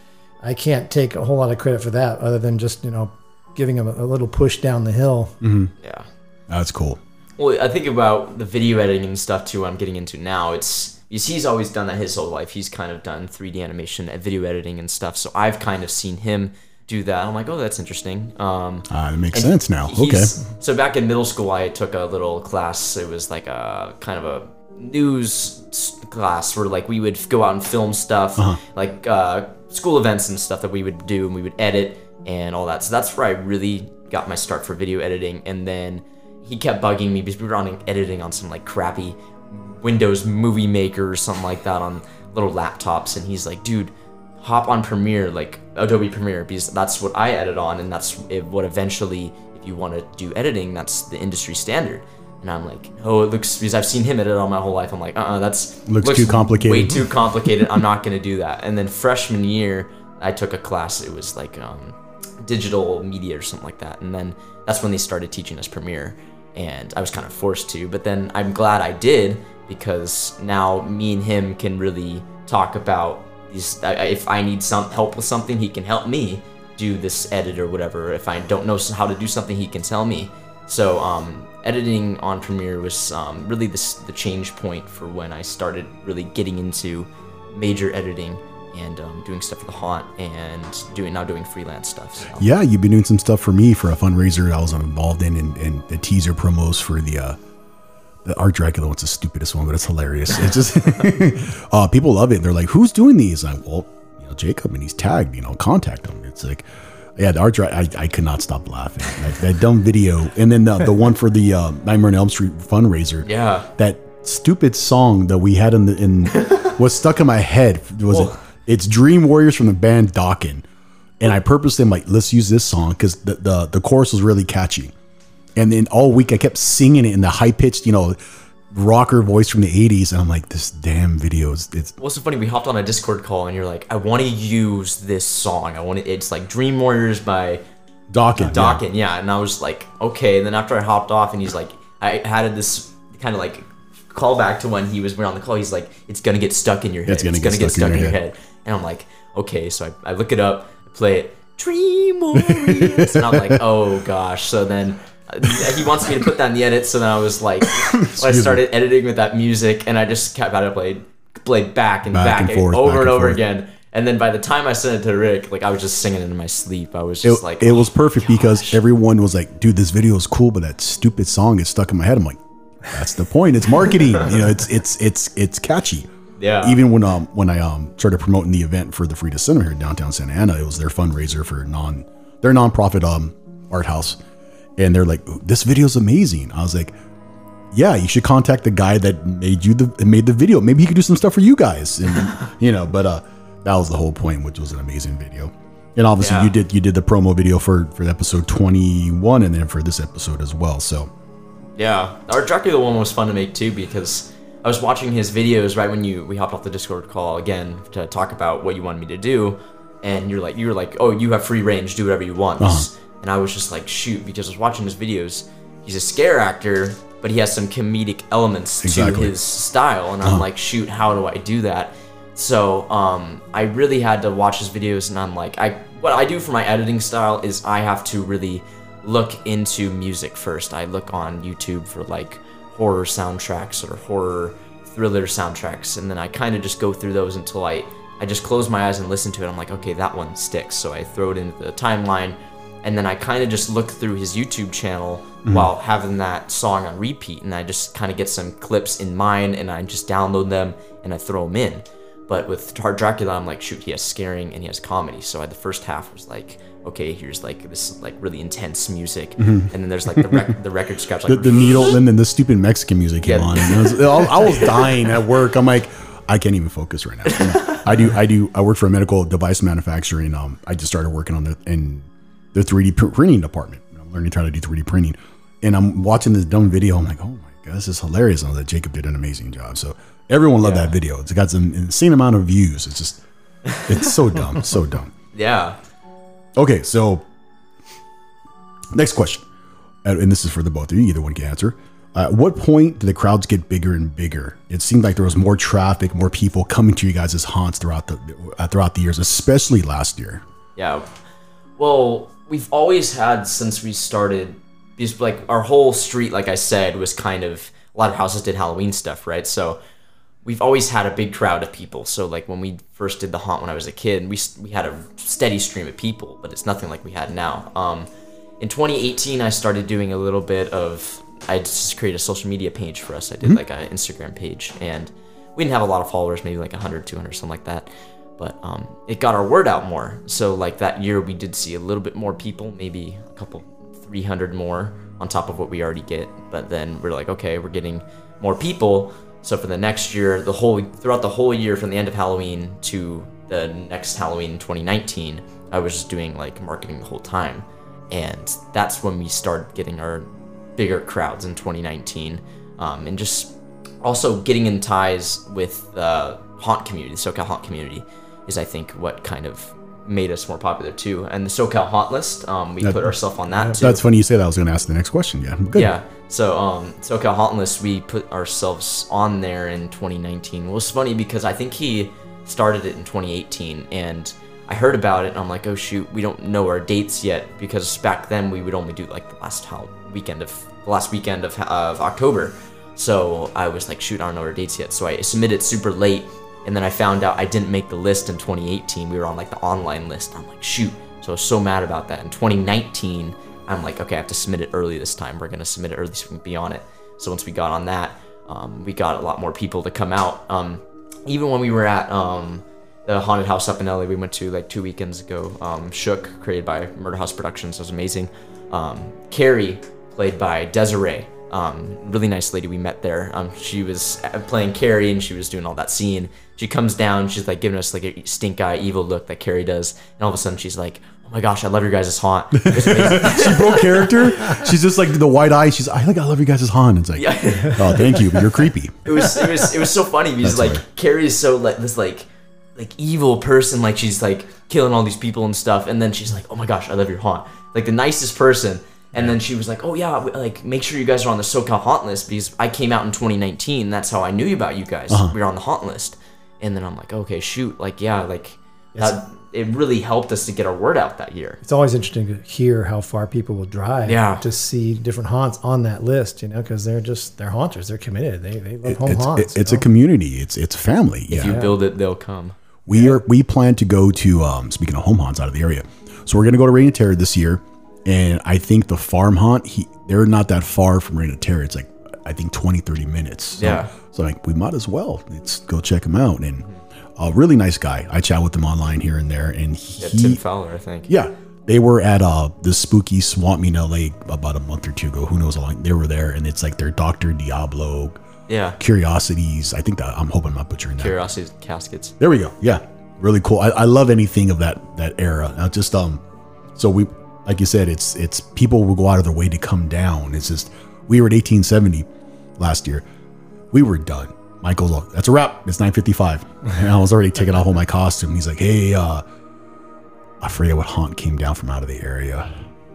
I can't take a whole lot of credit for that other than just, you know, giving him a, a little push down the hill. Mm-hmm. Yeah. That's cool. Well, I think about the video editing and stuff too. I'm getting into now. It's you see, he's always done that his whole life. He's kind of done three D animation, and video editing, and stuff. So I've kind of seen him do that. I'm like, oh, that's interesting. Um, Ah, it makes sense now. Okay. he's- So back in middle school, I took a little class. It was like a kind of a news s- class where like we would go out and film stuff, like uh, school events and stuff that we would do, and we would edit and all that. So that's where I really got my start for video editing. And then he kept bugging me because we were on editing on some like crappy Windows Movie Maker or something like that on little laptops, and he's like, dude, hop on Premiere, like Adobe Premiere, because that's what I edit on, and that's it- what eventually, if you want to do editing, that's the industry standard. And I'm like, oh, it looks, because I've seen him edit all my whole life. I'm like, uh-uh, that's Looks too complicated. way too complicated. I'm not gonna do that. And then freshman year, I took a class. It was like um, digital media or something like that. And then that's when they started teaching us Premiere, and I was kind of forced to. But then I'm glad I did, because now me and him can really talk about these. I- If I need some help with something, he can help me do this edit or whatever. If I don't know how to do something, he can tell me. So um, editing on Premiere was um, really the, s- the change point for when I started really getting into major editing and um, doing stuff for the Haunt and doing now doing freelance stuff. So. Yeah, you've been doing some stuff for me for a fundraiser I was involved in, and, and the teaser promos for the uh, the Art Dracula one's the stupidest one, but it's hilarious. It's just uh, people love it. They're like, "Who's doing these?" I'm well, you know, Jacob, and he's tagged. You know, contact him. It's like, yeah, the Art Dracula. I, I could not stop laughing. That, that dumb video, and then the the one for the uh, Nightmare on Elm Street fundraiser. Yeah. that stupid song that we had in the in was stuck in my head. Was Well- it? It's Dream Warriors from the band Dokken. And I purposely am like, let's use this song because the, the the chorus was really catchy. And then all week I kept singing it in the high pitched, you know, rocker voice from the eighties. And I'm like, this damn video is it's What's so funny? We hopped on a Discord call, and you're like, "I want to use this song. I want it. It's like Dream Warriors by Dokken. yeah. Dokken." Yeah, and I was like, "Okay." And then after I hopped off, and he's like, I had this kind of like callback to when he was we were on the call. He's like, "It's gonna get stuck in your head. It's gonna get stuck in your head." And I'm like, "Okay." So I, I look it up, I play it, Dream Warriors, and I'm like, "Oh gosh." So then uh, he wants me to put that in the edit. So then I was like, I started editing with that music, and I just kept had it played played back and Back back, and and forth, over back and and over forth. again. And then by the time I sent it to Rick, like I was just singing it in my sleep. I was It, just like, it was perfect "Oh, because gosh." everyone was like, dude, this video is cool, but that stupid song is stuck in my head. I'm like, that's the point. It's marketing. You know, it's it's it's it's catchy. Yeah. Even when um when I um started promoting the event for the Frida Center here in downtown Santa Ana, it was their fundraiser for non their nonprofit um art house, and they're like, this video's amazing. I was like, yeah, you should contact the guy that made you the made the video. Maybe he could do some stuff for you guys, and you know. But uh, that was the whole point, which was an amazing video. And obviously, Yeah. you did you did the promo video for for episode twenty-one, and then for this episode as well. So Yeah, our Dracula one was fun to make too, because I was watching his videos right when you we hopped off the Discord call again to talk about what you wanted me to do, and you're like you were like, oh, you have free range, do whatever you want. Uh-huh. And I was just like, shoot, because I was watching his videos. He's a scare actor, but he has some comedic elements Exactly. to his style, and I'm like, shoot, how do I do that? So um, I really had to watch his videos, and I'm like, I what I do for my editing style is I have to really look into music first. I look on YouTube for like horror soundtracks or horror thriller soundtracks, and then I kind of just go through those until I I just close my eyes and listen to it. I'm like, okay, that one sticks. So I throw it into the timeline, and then I kind of just look through his YouTube channel while having that song on repeat, and I just kind of get some clips in mind, and I just download them and I throw them in. But with Hard Dracula, I'm like, shoot, he has scaring and he has comedy. So I, the first half was like, okay, here's like this like really intense music, and then there's like the rec- the record scratch, like the, the needle, and then the stupid Mexican music came Yeah. on. And I, was, I was dying at work. I'm like, I can't even focus right now. I do, I do, I work for a medical device manufacturer, and um, I just started working on the in the three D pr- printing department. I'm learning how to do three D printing, and I'm watching this dumb video. I'm like, oh my god, this is hilarious. And I was like, Jacob did an amazing job. So Everyone loved Yeah. that video. It's got some insane amount of views. It's just, it's so dumb, so dumb. Yeah. Okay, so next question, and and this is for the both of you. Either one can answer. Uh, at what point did the crowds get bigger and bigger? It seemed like there was more traffic, more people coming to you guys' haunts throughout the uh, throughout the years, especially last year. Yeah. Well, we've always had since we started these, like our whole street, like I said, was kind of, a lot of houses did Halloween stuff, right? So we've always had a big crowd of people. So like when we first did the haunt when I was a kid, we we had a steady stream of people, but it's nothing like we had now. Um, in twenty eighteen, I started doing a little bit of, I just created a social media page for us. I did mm-hmm. like an Instagram page, and we didn't have a lot of followers, maybe like one hundred, two hundred, something like that. But um, it got our word out more. So like that year we did see a little bit more people, maybe a couple, three hundred more on top of what we already get. But then we're like, okay, we're getting more people. So for the next year, the whole throughout the whole year, from the end of Halloween to the next Halloween in twenty nineteen, I was just doing like marketing the whole time. And that's when we started getting our bigger crowds in twenty nineteen, um, and just also getting in ties with the haunt community, the SoCal haunt community, is I think what kind of made us more popular too. And the SoCal haunt list, um, we that, put ourselves on that too. That's funny you say that. I was going to ask the next question. Yeah, good. Yeah. So um, SoCal haunt list, we put ourselves on there in twenty nineteen. Well, it's funny because I think he started it in twenty eighteen, and I heard about it, and I'm like, oh shoot, we don't know our dates yet, because back then we would only do like the last how weekend of the last weekend of, of October. So I was like, shoot, I don't know our dates yet. So I submitted super late, and then I found out I didn't make the list in twenty eighteen. We were on like the online list. I'm like, shoot. So I was so mad about that. In twenty nineteen, I'm like, okay, I have to submit it early this time. We're gonna submit it early so we can be on it. So once we got on that, um, we got a lot more people to come out. Um, even when we were at um, the haunted house up in L A, we went to like two weekends ago. Um, Shook, created by Murder House Productions, was amazing. Um, Carrie, played by Desiree, um, really nice lady we met there. Um, she was playing Carrie, and she was doing all that scene. She comes down, she's like giving us like a stink eye, evil look that Carrie does, and all of a sudden she's like, "Oh my gosh, I love your guys' haunt." She broke character. She's just like the wide eye. She's, I like, I love you guys' haunt. It's like, Yeah. oh, thank you, but you're creepy. It was it was it was so funny because That's like funny. Carrie is so like this like like evil person, like she's like killing all these people and stuff, and then she's like, "Oh my gosh, I love your haunt," like the nicest person. And then she was like, "Oh yeah, like make sure you guys are on the SoCal haunt list, because I came out in twenty nineteen. That's how I knew about you guys. Uh-huh. We were on the haunt list." And then I'm like, "Okay, shoot, like yeah, like that." It really helped us to get our word out that year. It's always interesting to hear how far people will drive Yeah. to see different haunts on that list, you know, because they're just, they're haunters. They're committed. They, they love It- home it's haunts. it- it's you a know? community. It's it's family. If Yeah. you build it, they'll come. We are we plan to go to um speaking of home haunts out of the area. So we're gonna go to Reign of Terror this year. And I think the farm haunt, he they're not that far from Reign of Terror. It's like I think twenty, thirty minutes. So, Yeah. So like we might as well. Let's go check him out. And a really nice guy. I chat with him online here and there. And Yeah, he Tim Fowler, I think. yeah. They were at uh the spooky swamp meet in L A about a month or two ago. Who knows how long they were there, and it's like their Doctor Diablo Yeah. Curiosities. I think that I'm hoping I'm not butchering that. Curiosity Caskets. There we go. Yeah, really cool. I, I love anything of that that era. Now, just um, so we, like you said, it's it's people will go out of their way to come down. It's just we were at eighteen seventy last year. We were done. Michael's like, that's a wrap. It's nine fifty-five, and I was already taking off all my costume. He's like, hey, uh, I forget what haunt came down from out of the area.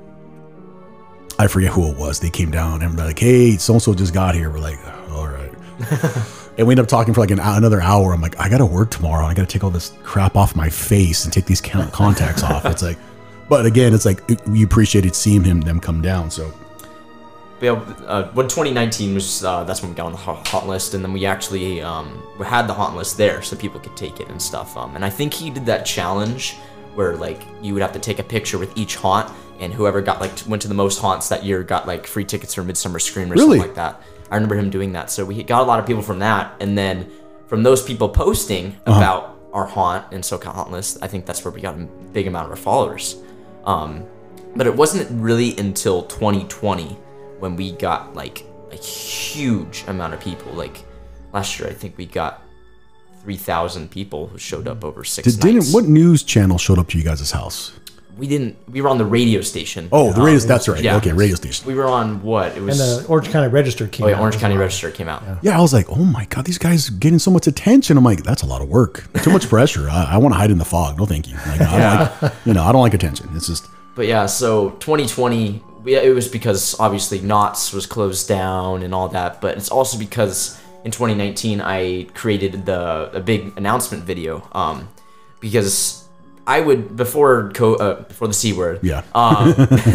I forget who it was. They came down and they're like, hey, so and so just got here. We're like, all right. And we end up talking for like an, another hour. I'm like, I got to work tomorrow. I got to take all this crap off my face and take these contacts off. It's like, but again, it's like we appreciated seeing him them come down. So But yeah, uh, when twenty nineteen was, uh, that's when we got on the haunt haunt list, and then we actually um, we had the haunt list there so people could take it and stuff. Um, and I think he did that challenge where like you would have to take a picture with each haunt, and whoever got like went to the most haunts that year got like free tickets for Midsummer Scream or Really? something like that. I remember him doing that. So we got a lot of people from that, and then from those people posting Uh-huh. about our haunt and SoCal haunt list, I think that's where we got a big amount of our followers. Um, but it wasn't really until twenty twenty when we got like a huge amount of people. Like last year, I think we got three thousand people who showed up over six did, nights. didn't what news channel showed up to you guys' house? we didn't. We were on the radio station. Oh, the Um, radio. That's right. yeah. Okay, radio station. We were on what? It And was. the Orange County Register came oh, yeah, out Orange as County well. Register came out. Yeah, I was like, oh my god, these guys are getting so much attention. I'm like, that's a lot of work. Too much pressure. I, I want to hide in the fog. No, thank you. Like, I don't like, you know, I don't like attention. It's just. But yeah, so twenty twenty, we, it was because obviously Knott's was closed down and all that, but it's also because in twenty nineteen I created the a big announcement video, um, because I would before co- uh, before the C word, Yeah. um,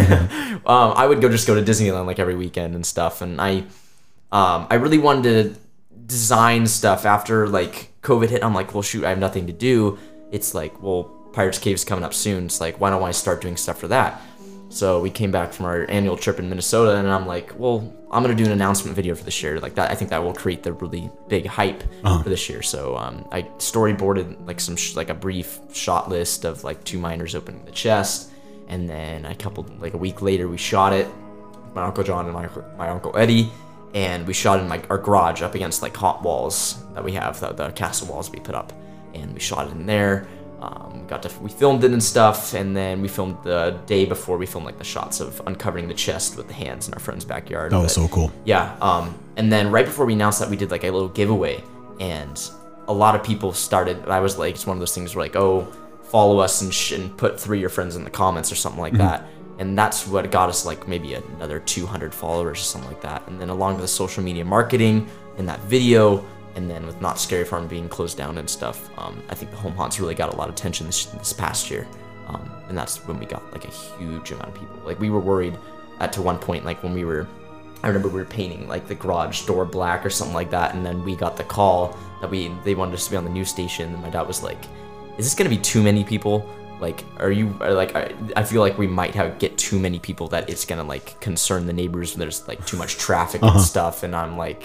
um, I would go just go to Disneyland like every weekend and stuff, and I um, I really wanted to design stuff after like COVID hit. I'm like, well, shoot, I have nothing to do. It's like, well, Pirates Cave's coming up soon. It's like, why don't I start doing stuff for that? So we came back from our annual trip in Minnesota, and I'm like, well, I'm gonna do an announcement video for this year. Like that, I think that will create the really big hype Uh-huh. for this year. So um, I storyboarded like some sh- like a brief shot list of like two miners opening the chest, and then a couple like a week later we shot it. My uncle John and my my uncle Eddie, and we shot in like our garage up against like hot walls that we have, the, the castle walls we put up, and we shot it in there. Um, we got to we filmed it and stuff, and then we filmed the day before. We filmed like the shots of uncovering the chest with the hands in our friend's backyard. That was But, so cool. yeah. Um, and then right before we announced that, we did like a little giveaway, and a lot of people started. I was like, it's one of those things where like, oh, follow us and, sh- and put three of your friends in the comments or something like that. And that's what got us like maybe another two hundred followers or something like that. And then along with the social media marketing in that video, and then with Not Scary Farm being closed down and stuff, um, I think the home haunts really got a lot of attention this, this past year. Um, and that's when we got like a huge amount of people. Like we were worried at to one point, like when we were, I remember we were painting like the garage door black or something like that. And then we got the call that we, they wanted us to be on the news station. And my dad was like, is this going to be too many people? Like, are you, are like, I, I feel like we might have get too many people that it's going to like concern the neighbors when there's like too much traffic Uh-huh. and stuff. And I'm like,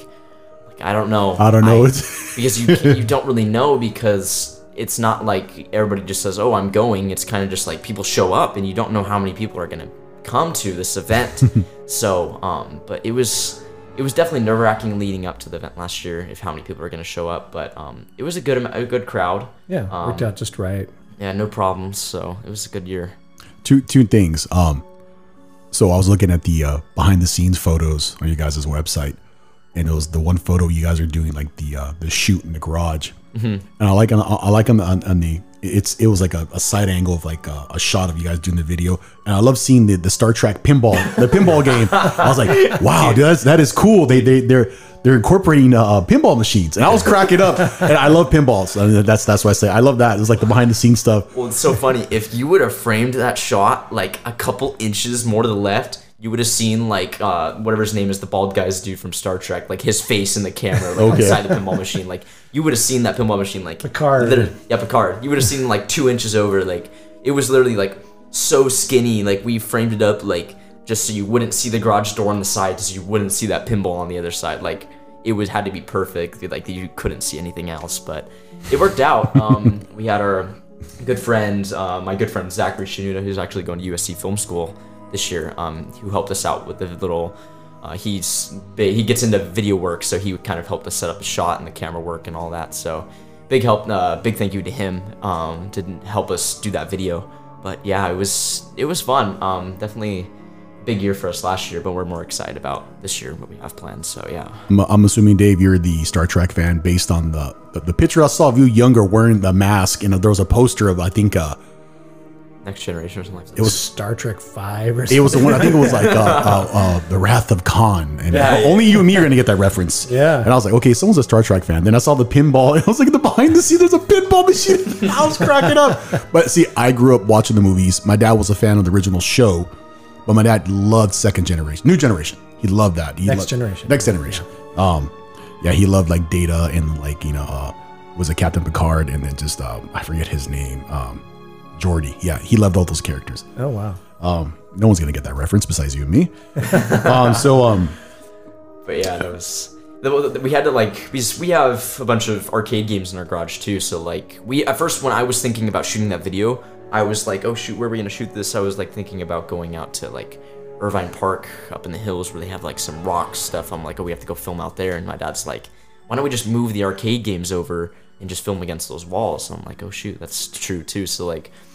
I don't know. I don't know. It's because you you don't really know, because it's not like everybody just says, "Oh, I'm going." It's kind of just like people show up, and you don't know how many people are gonna come to this event. so, um, but it was it was definitely nerve wracking leading up to the event last year, if how many people are gonna show up. But um, it was a good am- a good crowd. Yeah, Um, worked out just right. Yeah, no problems. So it was a good year. two two things. Um, so I was looking at the uh, behind the scenes photos on your guys' website, and it was the one photo you guys are doing like the uh, the shoot in the garage, and I like on, I like on the, on, on the it's it was like a, a side angle of like a, a shot of you guys doing the video, and I love seeing the, the Star Trek pinball the pinball game. I was like, wow, dude, that's, that is cool. They they they're they're incorporating uh, pinball machines, and I was cracking up. And I love pinballs. I mean, that's that's why I say I love that. It's like the behind the scenes stuff. Well, it's so funny. If you would have framed that shot like a couple inches more to the left, you would have seen like uh, whatever his name is, the bald guy's dude from Star Trek, like his face in the camera, like Okay. inside the pinball machine. Like you would have seen that pinball machine, like Picard. literally- Yeah, Picard. You would have seen like two inches over. Like it was literally like so skinny. Like we framed it up like just so you wouldn't see the garage door on the side, so you wouldn't see that pinball on the other side. Like it was had to be perfect. Like you couldn't see anything else, but it worked out. Um, we had our good friend, uh, my good friend Zachary Shinuda, who's actually going to U S C Film School this year, um, who helped us out with the little. Uh, he's he gets into video work, so he kind of helped us set up a shot and the camera work and all that. So big help, uh, big thank you to him um, to help us do that video. But yeah, it was it was fun. Um, definitely a big year for us last year, but we're more excited about this year what we have planned. So yeah. I'm, I'm assuming, Dave, you're the Star Trek fan based on the, the the picture I saw of you younger wearing the mask, and there was a poster of I think uh Next Generation or something like that. it was Star Trek Five or something. it was the one I think it was like uh, uh, uh, the Wrath of Khan, and Yeah, yeah. only you and me are gonna get that reference. Yeah. and I was like, okay, someone's a Star Trek fan. Then I saw the pinball, and I was like, the behind the scenes, there's a pinball machine. I was cracking up. But see, I grew up watching the movies. My dad was a fan of the original show, but my dad loved Second Generation, New Generation. He loved that. He Next loved- Generation. Next Generation. Um, yeah, he loved like Data and like you know, uh, was a Captain Picard, and then just um, I forget his name, um, Geordi. Yeah, he loved all those characters. Oh wow. Um, no one's gonna get that reference besides you and me. um, so um, But yeah, that was. We had to like because we have a bunch of arcade games in our garage too. So like we at first when I was thinking about shooting that video, I was like, oh shoot, where are we gonna shoot this? I was like thinking about going out to like Irvine Park up in the hills where they have like some rock stuff. I'm like, oh, we have to go film out there. And my dad's like, why don't we just move the arcade games over and just film against those walls? And I'm like, oh shoot, that's true too. So like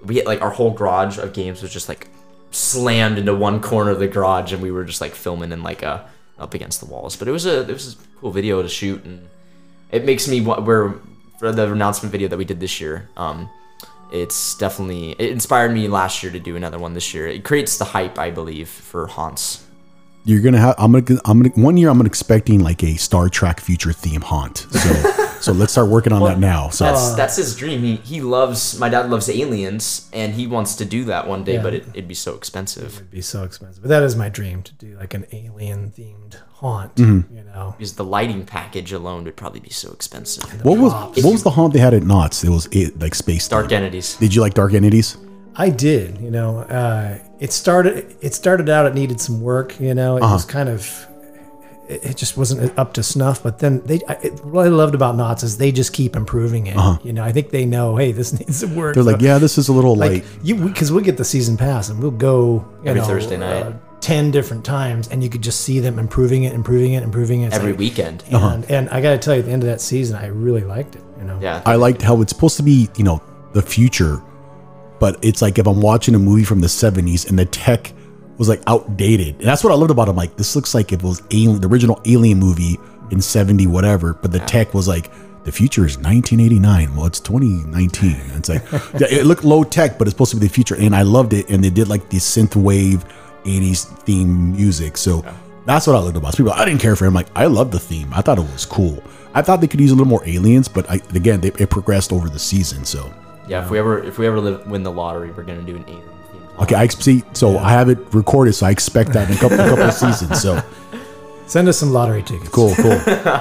we had, like our whole garage of games was just like slammed into one corner of the garage, and we were just like filming in like a up against the walls. But it was a it was a cool video to shoot, and it makes me wa- where for the announcement video that we did this year. Um, it's definitely it inspired me last year to do another one this year. It creates the hype, I believe, for haunts. You're gonna have. I'm gonna. I'm gonna. One year, I'm gonna expecting like a Star Trek future theme haunt. So, so let's start working on Well, that now. So That's that's his dream. He he loves. My dad loves aliens, and he wants to do that one day. Yeah. But it, it'd be so expensive. It'd be so expensive. But that is my dream, to do like an alien themed haunt. Mm-hmm. You know, Because the lighting package alone would probably be so expensive. what was props. what was the haunt they had at Knott's? It was it, like space. Dark theme. entities. Did you like Dark Entities? I did. You know, uh, it started. It started out. It needed some work. You know, it Uh-huh. was kind of. It, it just wasn't up to snuff. But then they. I, it, what I loved about Knott's is they just keep improving it. Uh-huh. You know, I think they know. Hey, this needs to work. They're like, yeah, this is a little like light. you because we, will get the season pass and we'll go you Every know, Thursday night. uh, ten different times, and you could just see them improving it, improving it, improving it. It's Every like- weekend. And, Uh-huh. and I got to tell you, at the end of that season, I really liked it. You know, Yeah. I liked how it's supposed to be, you know, the future, but it's like if I'm watching a movie from the seventies and the tech was like outdated. And that's what I loved about it. I'm like, this looks like if it was alien, the original Alien movie in seventy whatever, but the tech was like, the future is nineteen eighty-nine. Well, it's twenty nineteen. And it's like, yeah, it looked low tech, but it's supposed to be the future. And I loved it. And they did like the synth wave eighties theme music. So that's what I loved about it. People, I didn't care for it. I'm like, I love the theme. I thought it was cool. I thought they could use a little more aliens, but I, again, they, it progressed over the season. So, Yeah. If we ever if we ever live, win the lottery, we're gonna do an alien theme. okay, I see. So I have it recorded. So I expect that in a couple, a couple of seasons. So send us some lottery tickets. cool, cool.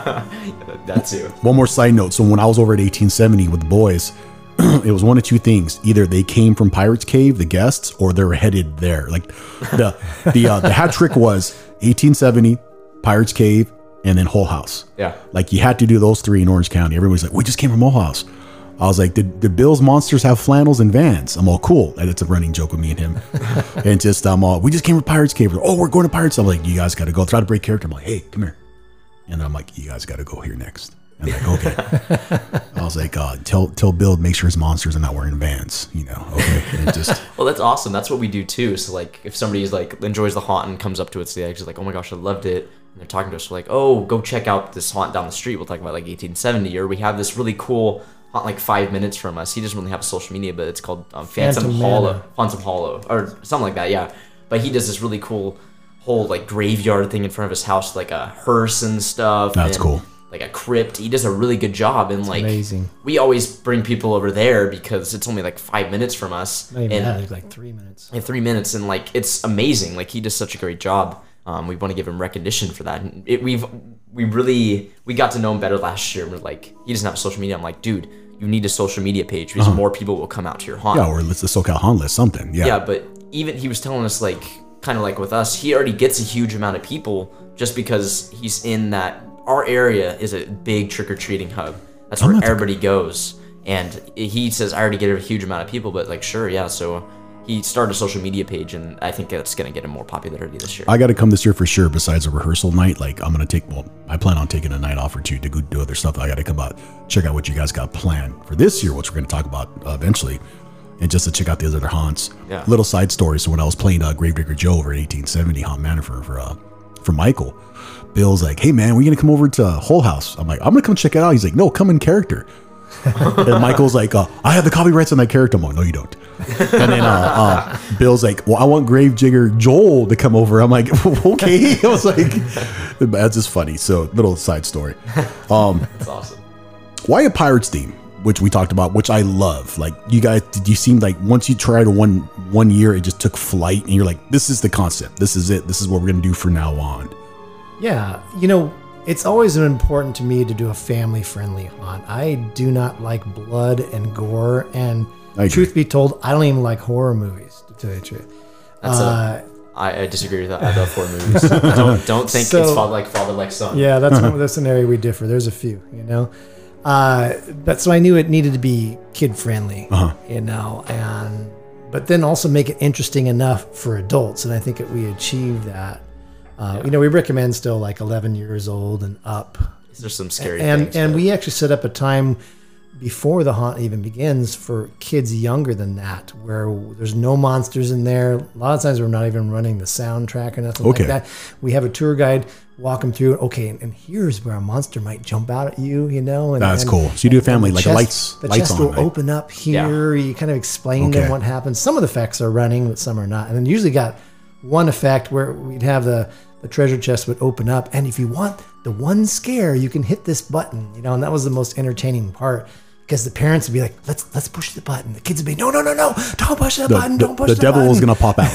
That too. One more side note. So when I was over at eighteen seventy with the boys, it was one of two things. Either they came from Pirates Cave, the guests, or they were headed there. Like the the uh, the hat trick was eighteen seventy, Pirates Cave, and then Hull House. Yeah. Like you had to do those three in Orange County. Everybody's like, we just came from Hull House. I was like, did, did Bill's Monsters have flannels and Vans? I'm all cool. And it's a running joke with me and him. And just, I'm all, we just came from Pirates Cave. Oh, we're going to Pirates. I'm like, you guys got to go. Try to break character. I'm like, hey, come here. And then I'm like, you guys got to go here next. And I'm like, okay. I was like, uh, tell tell Bill to make sure his monsters are not wearing Vans. You know, okay. And it just, Well, that's awesome. That's what we do too. So like, if somebody's like enjoys the haunt and comes up to us, they're like, oh my gosh, I loved it. And they're talking to us, we're like, oh, go check out this haunt down the street. We'll talk about like eighteen seventy, or we have this really cool haunt like five minutes from us. He doesn't really have a social media, but it's called um, Phantom, Phantom Hollow, Manor. Phantom Hollow, or something like that. Yeah, but he does this really cool whole like graveyard thing in front of his house, like a hearse and stuff. That's and, cool. Like a crypt. He does a really good job, and like amazing. we always bring people over there because it's only like five minutes from us. Not even and that, it's like three minutes. in three minutes, and like it's amazing. Like he does such a great job. Um, we want to give him recognition for that. And it, we've we really we got to know him better last year. We're like, he doesn't have social media. I'm like, dude, you need a social media page because more people will come out to your haunt. yeah, or let's the SoCal Haunt list, something. Yeah. Yeah, but even he was telling us like kind of like with us, he already gets a huge amount of people just because he's in that. Our area is a big trick-or-treating hub. That's where everybody goes. And he says, I already get a huge amount of people, but like, sure, yeah. So he started a social media page, and I think that's going to get him more popularity this year. I got to come this year for sure. Besides a rehearsal night, like I'm gonna take. Well, I plan on taking a night off or two to go do other stuff. I got to come out, check out what you guys got planned for this year, which we're gonna talk about uh, eventually, and just to check out the other haunts. Yeah. Little side story. So when I was playing uh, Gravedigger Joe over at eighteen seventy Haunt Manor for for uh, for Michael, Bill's like, "Hey man, we're gonna come over to Hull House." I'm like, "I'm gonna come check it out." He's like, "No, come in character." And Michael's like, uh, "I have the copyrights on that character." I'm like, "No, you don't." And then uh, uh, Bill's like, "Well, I want Gravedigger Joel to come over." I'm like, "Okay." I was like, "That's just funny." So, little side story. Um, That's awesome. why a Pirates theme, which we talked about, which I love. Like, you guys, did you seem like once you tried one one year, it just took flight, and you're like, "This is the concept. This is it. This is what we're gonna do from now on." Yeah, you know, it's always important to me to do a family-friendly haunt. I do not like blood and gore, and I agree. truth be told, I don't even like horror movies, to tell you the truth. That's Uh, a, I, I disagree with that. I love horror movies. don't don't think So- it's father like father like son. Yeah, that's that's an area we differ. There's a few, you know. Uh, but so I knew it needed to be kid friendly, Uh-huh. you know, and but then also make it interesting enough for adults, and I think that we achieved that. Uh, You know, we recommend still like eleven years old and up, There's some scary and things. and but- we actually set up a time before the haunt even begins for kids younger than that, where there's no monsters in there. A lot of times we're not even running the soundtrack or nothing Okay. like that. We have a tour guide walk them through. Okay, and, and here's where a monster might jump out at you, you know. And, That's and, cool. So you do a and family the like chest, lights, the lights chest on. will Right? open up here. You kind of explain to Okay. them what happens. Some of the effects are running, but some are not. And then usually got one effect where we'd have the the treasure chest would open up, and if you want the one scare, you can hit this button, you know. And that was the most entertaining part. Because the parents would be like, let's let's push the button. The kids would be, no, no, no, no, don't push the, The, button, the, don't push the the, devil button. was going to pop out.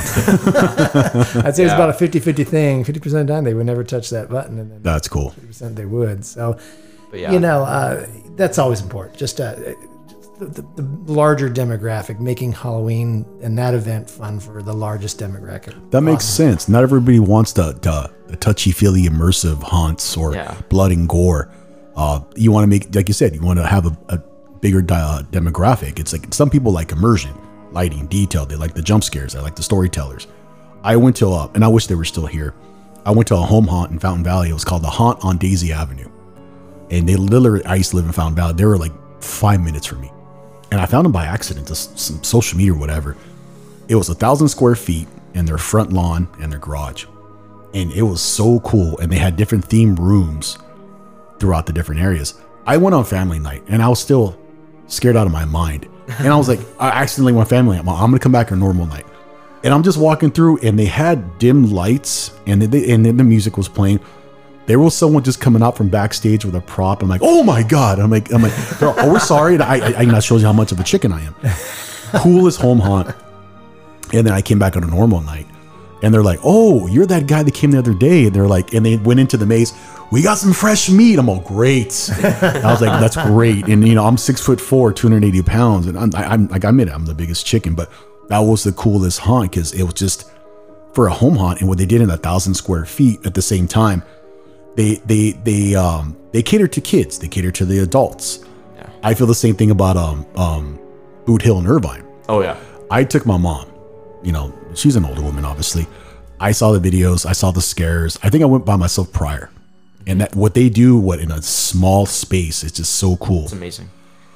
I'd say it's Yeah. about a fifty-fifty thing. fifty percent of the time, they would never touch that button, and then That's cool. fifty percent they would. So, But yeah. you know, uh, that's always important. Just uh, the, the, the larger demographic, making Halloween and that event fun for the largest demographic. That makes sense. Not everybody wants the, the, the touchy-feely immersive haunts or Yeah. blood and gore. Uh, you want to make, like you said, you want to have a, a bigger di- uh, demographic. It's like some people like immersion, lighting, detail. They like the jump scares. They like the storytellers. I went to, uh, and I wish they were still here. I went to a home haunt in Fountain Valley. It was called the Haunt on Daisy Avenue. And they literally, I used to live in Fountain Valley. They were like five minutes from me. And I found them by accident, just some social media or whatever. It was a thousand square feet in their front lawn and their garage. And it was so cool. And they had different themed rooms throughout the different areas. I went on family night and I was still scared out of my mind. And I was like, I accidentally went family night. I'm going to come back on normal night. And I'm just walking through and they had dim lights and they, and then the music was playing. There was someone just coming out from backstage with a prop. I'm like, oh my God. I'm like, I'm like, girl, oh, we're sorry. And I, I, I that shows you how much of a chicken I am. Coolest home haunt. And then I came back on a normal night and they're like, oh, you're that guy that came the other day. And they're like, and they went into the maze. We got some fresh meat. I'm all great. I was like, that's great. And you know, I'm six foot four, two hundred eighty pounds. And I'm, I, I'm like, I admit it, I'm the biggest chicken, but that was the coolest haunt because it was just for a home haunt. And what they did in a thousand square feet at the same time, they, they, they, um, they cater to kids. They cater to the adults. Yeah. I feel the same thing about, um, um, Boot Hill and Irvine. Oh yeah. I took my mom, you know, she's an older woman, obviously. I saw the videos. I saw the scares. I think I went by myself prior. And that what they do, what in a small space, is just so cool. It's amazing.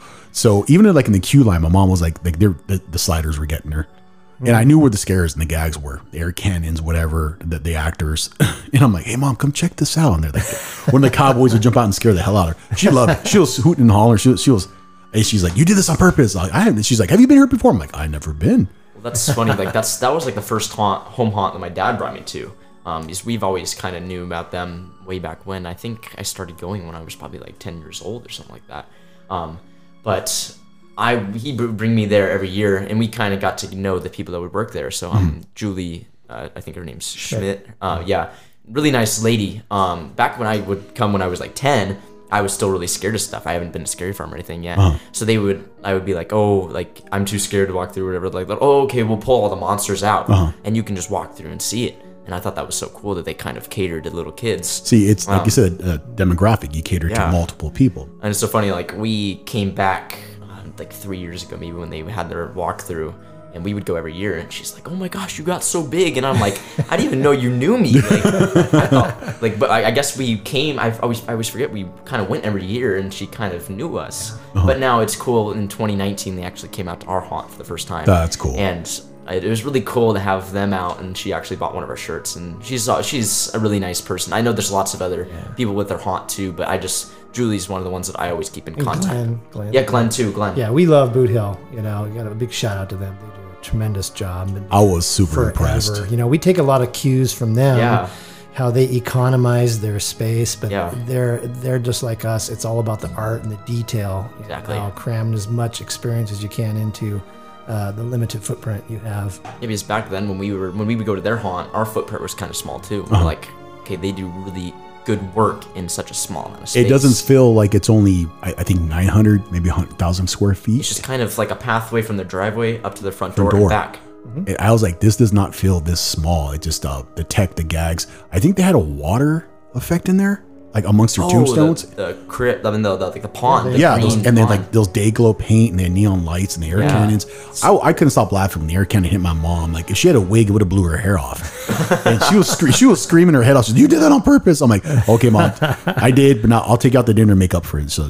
So even in, like in the queue line, my mom was like, like they're, the, the sliders were getting her. And I knew where the scares and the gags were, the air cannons, whatever, the, the actors. And I'm like, hey, mom, come check this out. And they're like, when the cowboys would jump out and scare the hell out of her. She loved it. She was hooting and hollering. She was, she was and she's like, you did this on purpose. Like, I haven't. She's like, have you been here before? I'm like, I've never been. Well, that's funny. Like that's that was like the first haunt, home haunt that my dad brought me to. Um, is we've always kind of knew about them way back when. I think I started going when I was probably like ten years old or something like that. Um, but I he would bring me there every year, and we kind of got to know the people that would work there. So um, Julie, uh, I think her name's Schmidt. Uh, yeah, really nice lady. Um, back when I would come when I was like ten, I was still really scared of stuff. I haven't been to Scary Farm or anything yet. Uh-huh. So they would, I would be like, oh, like I'm too scared to walk through or whatever. Like, oh, okay, we'll pull all the monsters out, Uh-huh. and you can just walk through and see it. And I thought that was so cool that they kind of catered to little kids. See, it's like Um, you said, a demographic. You cater yeah. to multiple people. And it's so funny, like we came back uh, like three years ago, maybe when they had their walkthrough, and we would go every year. And she's like, "Oh my gosh, you got so big!" And I'm like, "I didn't even know you knew me." Like, I thought, like, but I, I guess we came. I always, I always forget we kind of went every year, and she kind of knew us. Uh-huh. But now it's cool. In twenty nineteen, they actually came out to our haunt for the first time. That's cool. And it was really cool to have them out, and she actually bought one of our shirts, and she's she's a really nice person. I know there's lots of other people with their haunt too, but I just Julie's one of the ones that I always keep in And contact. Glenn, Glenn. Yeah, Glenn too, Glenn. Yeah, we love Boot Hill. You know, you got a big shout out to them. They do a tremendous job. And I was super forever. impressed. You know, we take a lot of cues from them. Yeah. How they economize their space, but Yeah. they're they're just like us. It's all about the art and the detail. Exactly. You know, cram as much experience as you can into uh, the limited footprint you have. Yeah, because back then when we were when we would go to their haunt, our footprint was kind of small too. Uh-huh. We're like, okay, they do really good work in such a small amount of space. It doesn't feel like it's only, I, I think, nine hundred, maybe one thousand square feet. It's just kind of like a pathway from their driveway up to their front, Front door, door. and back. And I was like, this does not feel this small. It just, uh, the tech, the gags. I think they had a water effect in there, like amongst their tombstones. Oh, the, the crypt, I mean, the, the like the pond. the Yeah, green those, and then pond. like those day glow paint and the neon lights and the air Yeah. cannons. I, I couldn't stop laughing when the air cannon hit my mom. Like if she had a wig, it would have blew her hair off. And she was scre- she was screaming her head off. She said, "You did that on purpose." I'm like, "Okay, mom, I did, but now I'll take out the dinner and make up for it." So yeah,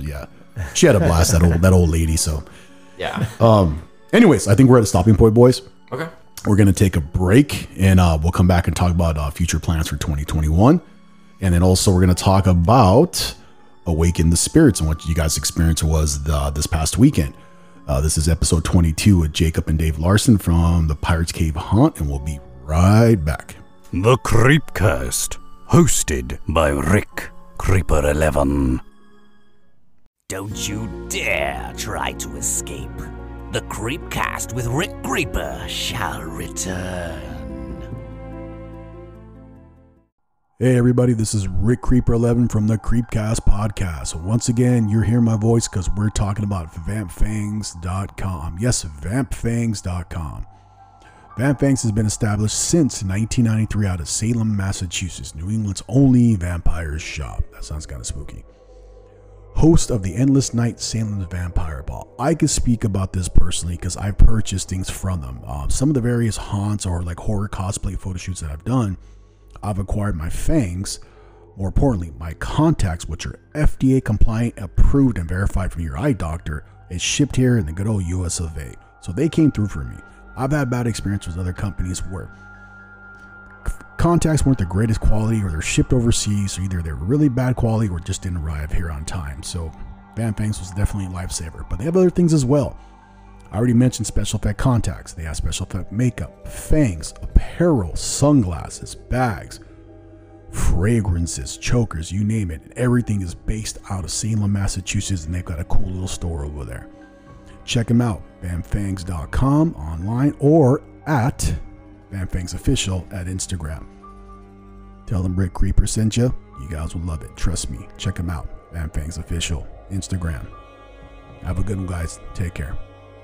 she had a blast. That old that old lady. So, Yeah. um, anyways, I think we're at a stopping point, boys. Okay. We're gonna take a break, and uh, we'll come back and talk about uh, future plans for twenty twenty-one, and then also we're gonna talk about Awaken the Spirits and what you guys' experience was the, this past weekend. Uh, this is episode twenty-two with Jacob and Dave Larson from the Pirates Cave Haunt, and we'll be right back. The Creepcast, hosted by Rick Creeper eleven. Don't you dare try to escape. The Creepcast with Rick Creeper shall return. Hey everybody, this is Rick Creeper eleven from the Creepcast podcast. Once again, you're hearing my voice because we're talking about vamp fangs dot com. Yes, vamp fangs dot com. Vamp Fangs has been established since nineteen ninety-three out of Salem, Massachusetts, New England's only vampire shop. That sounds kind of spooky. Host of the Endless Night Salem's Vampire Ball. I could speak about this personally because I've purchased things from them. Um, some of the various haunts or like horror cosplay photo shoots that I've done, I've acquired my fangs. More importantly, my contacts, which are F D A compliant, approved, and verified from your eye doctor, is shipped here in the good old U S of A. So they came through for me. I've had bad experiences with other companies where contacts weren't the greatest quality, or they're shipped overseas, so either they're really bad quality or just didn't arrive here on time. So Vamp Fangs was definitely a lifesaver, but they have other things as well. I already mentioned special effect contacts. They have special effect makeup, fangs, apparel, sunglasses, bags, fragrances, chokers, you name it. Everything is based out of Salem, Massachusetts, and they've got a cool little store over there. Check them out, vamp fangs dot com online or at VampFangs Official at Instagram. Tell them Rick Creeper sent you. You guys will love it. Trust me. Check them out. VampFangs Official, Instagram. Have a good one, guys. Take care.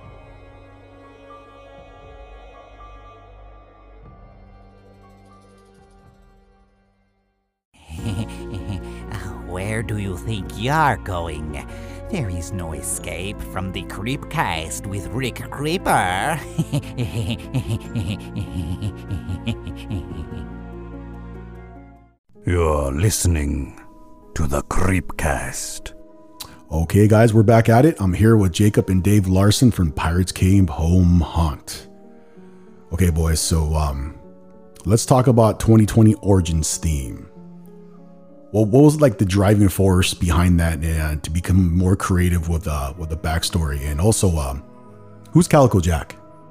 Where do you think you're going? There is no escape from the Creepcast with Rick Creeper. You're listening to the Creepcast. Okay, guys, we're back at it. I'm here with Jacob and Dave Larson from Pirates Cave Home Haunt. Okay, boys, so um, let's talk about twenty twenty Origins theme. Well, what was like the driving force behind that, and to become more creative with uh with the backstory, and also um, who's Calico Jack?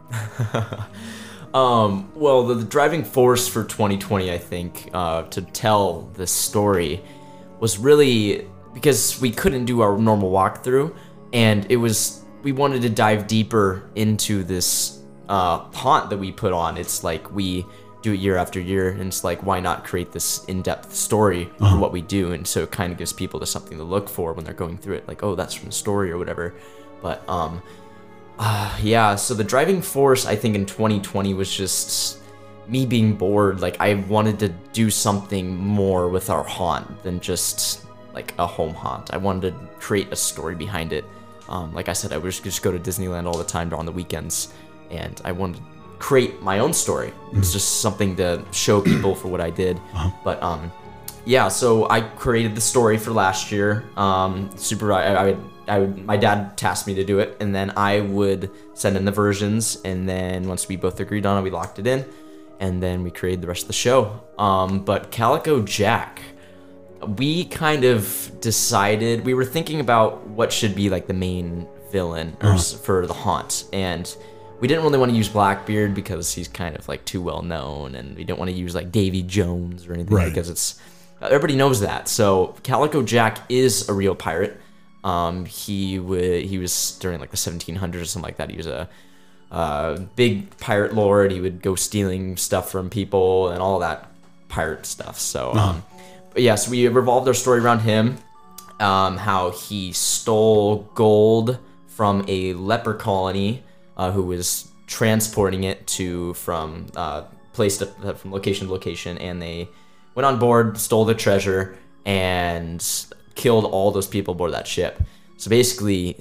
um, well, the, the driving force for twenty twenty, I think, uh, to tell this story was really because we couldn't do our normal walkthrough, and it was we wanted to dive deeper into this uh, haunt that we put on. It's like we do it year after year, and it's like, why not create this in-depth story uh-huh. for what we do? And so it kind of gives people to something to look for when they're going through it, like, oh, that's from the story or whatever. But um uh, yeah, so the driving force, I think, in twenty twenty was just me being bored. Like, I wanted to do something more with our haunt than just like a home haunt. I wanted to create a story behind it. Um, like I said, I would just go to Disneyland all the time on the weekends, and I wanted to create my own story. It's just something to show people for what I did. Uh-huh. But um, yeah, so I created the story for last year. Um, super, I, I, would, I would, my dad tasked me to do it, and then I would send in the versions, and then once we both agreed on it, we locked it in, and then we created the rest of the show. Um, but Calico Jack, we kind of decided, we were thinking about what should be like the main villain uh-huh. for the haunt, and we didn't really want to use Blackbeard because he's kind of like too well known, and we didn't want to use like Davy Jones or anything right. because it's everybody knows that. So Calico Jack is a real pirate. Um, he would he was during like the seventeen hundreds or something like that. He was a uh, big pirate lord. He would go stealing stuff from people and all that pirate stuff. So uh-huh. um, but yeah, so we revolved our story around him. Um, how he stole gold from a leper colony. Uh, who was transporting it to from uh, place to uh, from location to location, and they went on board, stole the treasure, and killed all those people aboard that ship. So basically,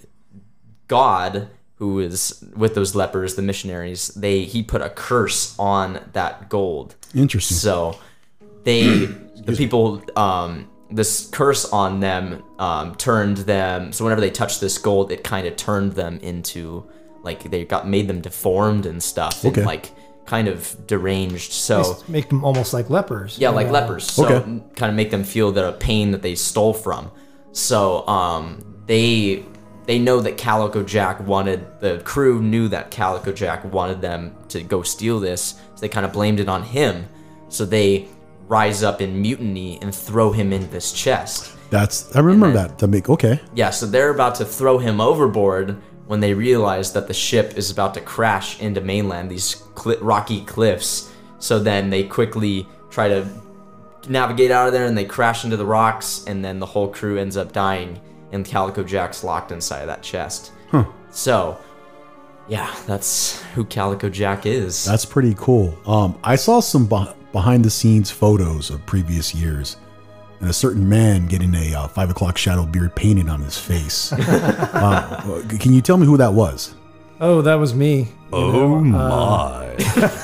God, who was with those lepers, the missionaries, they he put a curse on that gold. Interesting. So they the people um, this curse on them um, turned them. So whenever they touched this gold, it kind of turned them into like they got made them deformed and stuff, Okay. and like kind of deranged. So Just make them almost like lepers. yeah, like lepers. So Okay. kind of make them feel the pain that they stole from. So um, they they know that Calico Jack wanted, the crew knew that Calico Jack wanted them to go steal this. So they kind of blamed it on him. So they rise up in mutiny and throw him into this chest. That's I remember And then- that. To make okay. Yeah, so they're about to throw him overboard when they realize that the ship is about to crash into mainland, these cli- rocky cliffs. So then they quickly try to navigate out of there and they crash into the rocks, and then the whole crew ends up dying, and Calico Jack's locked inside of that chest. Huh. So, yeah, that's who Calico Jack is. That's pretty cool. Um, I saw some be- behind the scenes photos of previous years, and a certain man getting a uh, five o'clock shadow beard painted on his face. uh, can you tell me who that was? Oh, that was me. you Oh know, uh, my.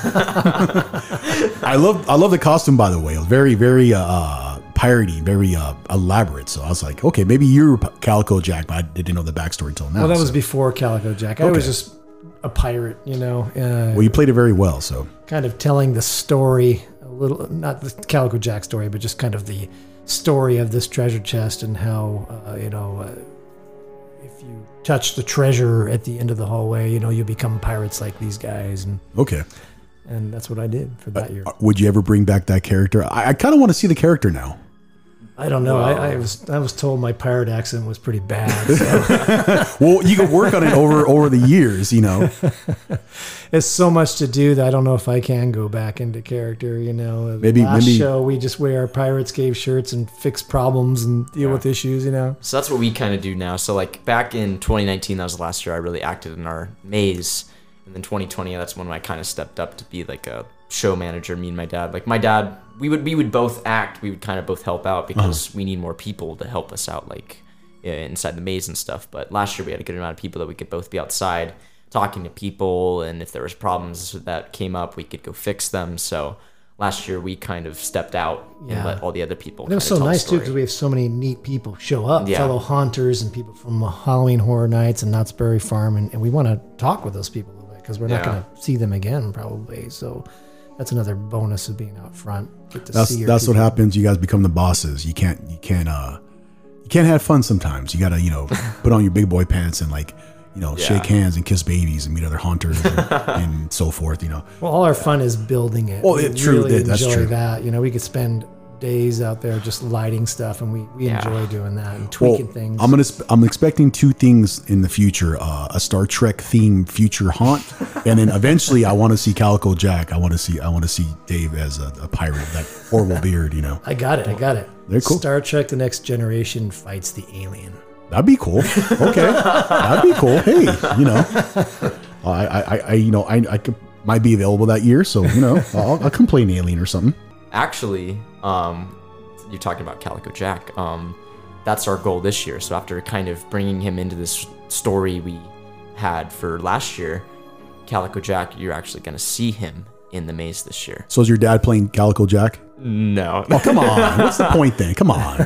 I love I love the costume, by the way. It was very very uh, piratey, very uh, elaborate. So I was like, okay, maybe you're Calico Jack, but I didn't know the backstory until now. well, that was so. before Calico Jack. I was Okay. just a pirate, you know. Uh, Well, you played it very well. So kind of telling the story a little, not the Calico Jack story, but just kind of the story of this treasure chest and how, uh, you know, uh, if you touch the treasure at the end of the hallway, you know, you become pirates like these guys. And, okay, and that's what I did for that year. would you ever bring back that character? I, I kind of want to see the character now. I don't know. Wow. I, I was I was told my pirate accent was pretty bad. So Well, you could work on it over over the years, you know. it's so much to do that I don't know if I can go back into character. You know, the Maybe- last maybe- show we just wear our Pirates Cave shirts and fix problems and deal with issues. You know. So that's what we kind of do now. So like back in twenty nineteen, that was the last year I really acted in our maze. And then twenty twenty, that's when I kind of stepped up to be like a show manager, me and my dad. Like my dad, we would we would both act. We would kind of both help out because Uh-huh. we need more people to help us out, like yeah, inside the maze and stuff. But last year we had a good amount of people that we could both be outside talking to people, and if there was problems that came up, we could go fix them. So last year we kind of stepped out Yeah. and let all the other people. And it was kinda so tell the nice too story. because we have so many neat people show up, Yeah. fellow haunters and people from Halloween Horror Nights and Knott's Berry Farm, and, and we want to talk with those people a little bit because we're not Yeah. going to see them again probably. So that's another bonus of being out front. Get to That's see your that's what people. happens. You guys become the bosses. You can't you can't uh you can't have fun sometimes. You gotta you know put on your big boy pants and like you know Yeah. shake hands and kiss babies and meet other hunters and, and so forth. You know. Well, all our fun is building it. Well, we it- true, really that- that's enjoy true. that. You know, we could spend days out there just lighting stuff, and we, we Yeah. enjoy doing that and Well, tweaking things. I'm gonna sp- I'm expecting two things in the future: uh, a Star Trek themed future haunt, and then eventually I want to see Calico Jack. I want to see I want to see Dave as a, a pirate with that horrible beard. You know, I got it. I got it. They're cool. Star Trek: The Next Generation fights the alien. that'd be cool. Okay, that'd be cool. Hey, you know, I I, I you know I I could, might be available that year, so you know I'll, I'll come play an alien or something. Actually, um, you're talking about Calico Jack. Um, that's our goal this year. So after kind of bringing him into this story we had for last year, Calico Jack, you're actually going to see him in the maze this year. So is your dad playing Calico Jack? No. Oh, come on. What's the point then? Come on.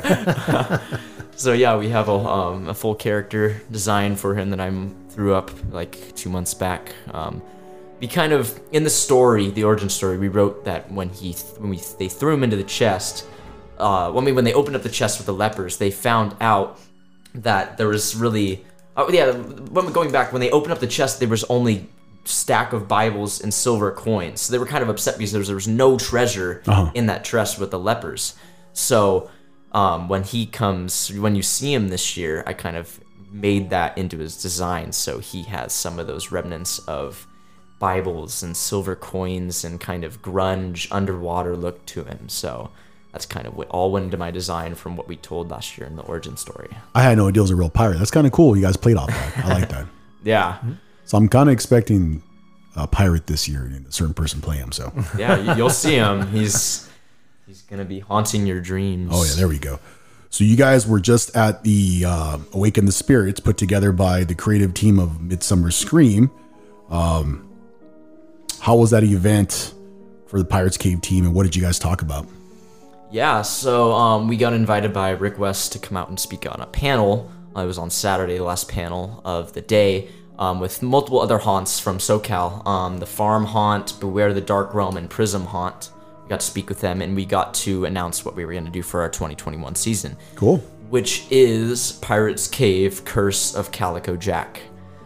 So yeah, we have a, um, a full character design for him that I threw up like two months back. Um, we kind of in the story, the origin story, we wrote that when he when we they threw him into the chest, uh, when we when they opened up the chest with the lepers, they found out that there was really oh yeah, when going back when they opened up the chest, there was only stack of Bibles and silver coins. So they were kind of upset because there was, there was no treasure Uh-huh. in that chest with the lepers. So um, when he comes, when you see him this year, I kind of made that into his design. So he has some of those remnants of Bibles and silver coins and kind of grunge underwater look to him. So that's kind of what all went into my design from what we told last year in the origin story. I had no idea it was a real pirate. That's kind of cool. You guys played off that. I like that. Yeah. So I'm kind of expecting a pirate this year and a certain person play him. So, Yeah, you- you'll see him. He's he's going to be haunting your dreams. oh yeah, there we go. So you guys were just at the uh, Awaken the Spirits put together by the creative team of Midsummer Scream. Um, how was that event for the Pirates Cave team, and what did you guys talk about? Yeah, so um, we got invited by Rick West to come out and speak on a panel. Uh, it was on Saturday, the last panel of the day, um, with multiple other haunts from SoCal. Um, the Farm Haunt, Beware the Dark Realm, and Prism Haunt. We got to speak with them, and we got to announce what we were going to do for our twenty twenty-one season. Cool. Which is Pirate's Cave, Curse of Calico Jack.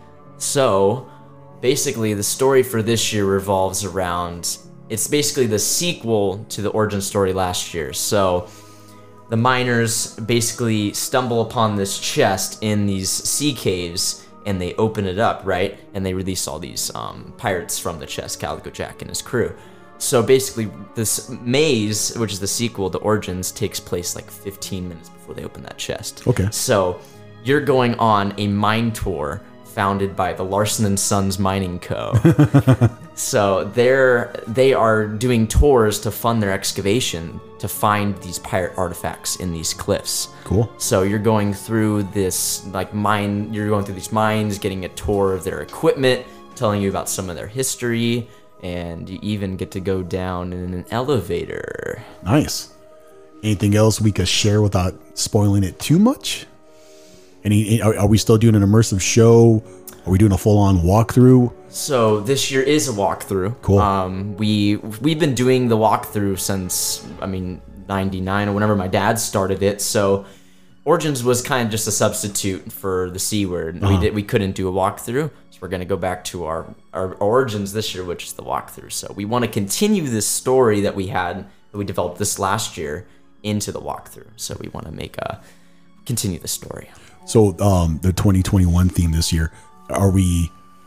So, basically, the story for this year revolves around... It's basically the sequel to the origin story last year. So, the miners basically stumble upon this chest in these sea caves, and they open it up, right? And they release all these um, pirates from the chest, Calico Jack and his crew. So basically, this maze, which is the sequel, The Origins, takes place like fifteen minutes before they open that chest. Okay. So you're going on a mine tour founded by the Larson and Sons Mining Co. So they're they are doing tours to fund their excavation to find these pirate artifacts in these cliffs. Cool. So you're going through this like mine. You're going through these mines, getting a tour of their equipment, telling you about some of their history. And you even get to go down in an elevator. Nice. Anything else we could share without spoiling it too much? Any? Are, are we still doing an immersive show? Are we doing a full-on walkthrough? So this year is a walkthrough. Cool. Um, we we've been doing the walkthrough since I mean ninety-nine or whenever my dad started it. So Origins was kind of just a substitute for the C word. Uh-huh. We did we couldn't do a walkthrough. We're going to go back to our, our origins this year, which is the walkthrough. So we want to continue this story that we had, that we developed this last year, into the walkthrough. So we want to make a, continue the story. So um, the twenty twenty-one theme this year, are we,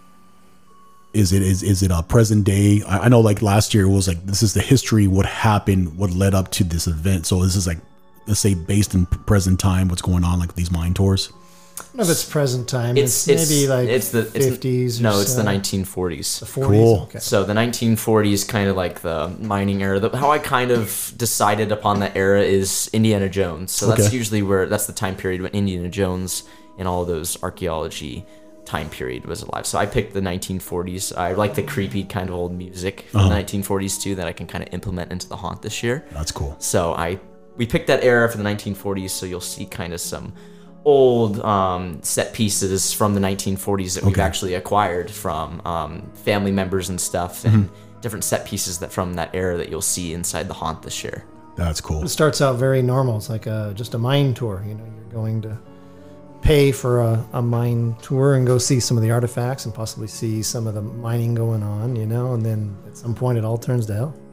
is it is is it a present day? I, I know like last year it was like, this is the history, what happened, what led up to this event. So this is like, let's say based in present time, what's going on, like these mine tours? I don't know if it's present time. It's, It's, it's maybe like it's the, it's, fifties. No, or it's so. the nineteen forties. The forties. Cool. Okay. So the nineteen forties, kind of like the mining era. The, how I kind of decided upon that era is Indiana Jones. So that's Okay. usually where that's the time period when Indiana Jones and all those archaeology time period was alive. So I picked the nineteen forties. I like the creepy kind of old music from Uh-huh. the nineteen forties too that I can kind of implement into the haunt this year. That's cool. So I we picked that era for the nineteen forties. So you'll see kind of some old um, set pieces from the nineteen forties that we've Okay. actually acquired from um, family members and stuff, and Mm-hmm. different set pieces that from that era that you'll see inside the haunt this year. That's cool. It starts out very normal. It's like a, just a mine tour. You know, you're going to pay for a, a mine tour and go see some of the artifacts and possibly see some of the mining going on. You know, and then at some point it all turns to hell.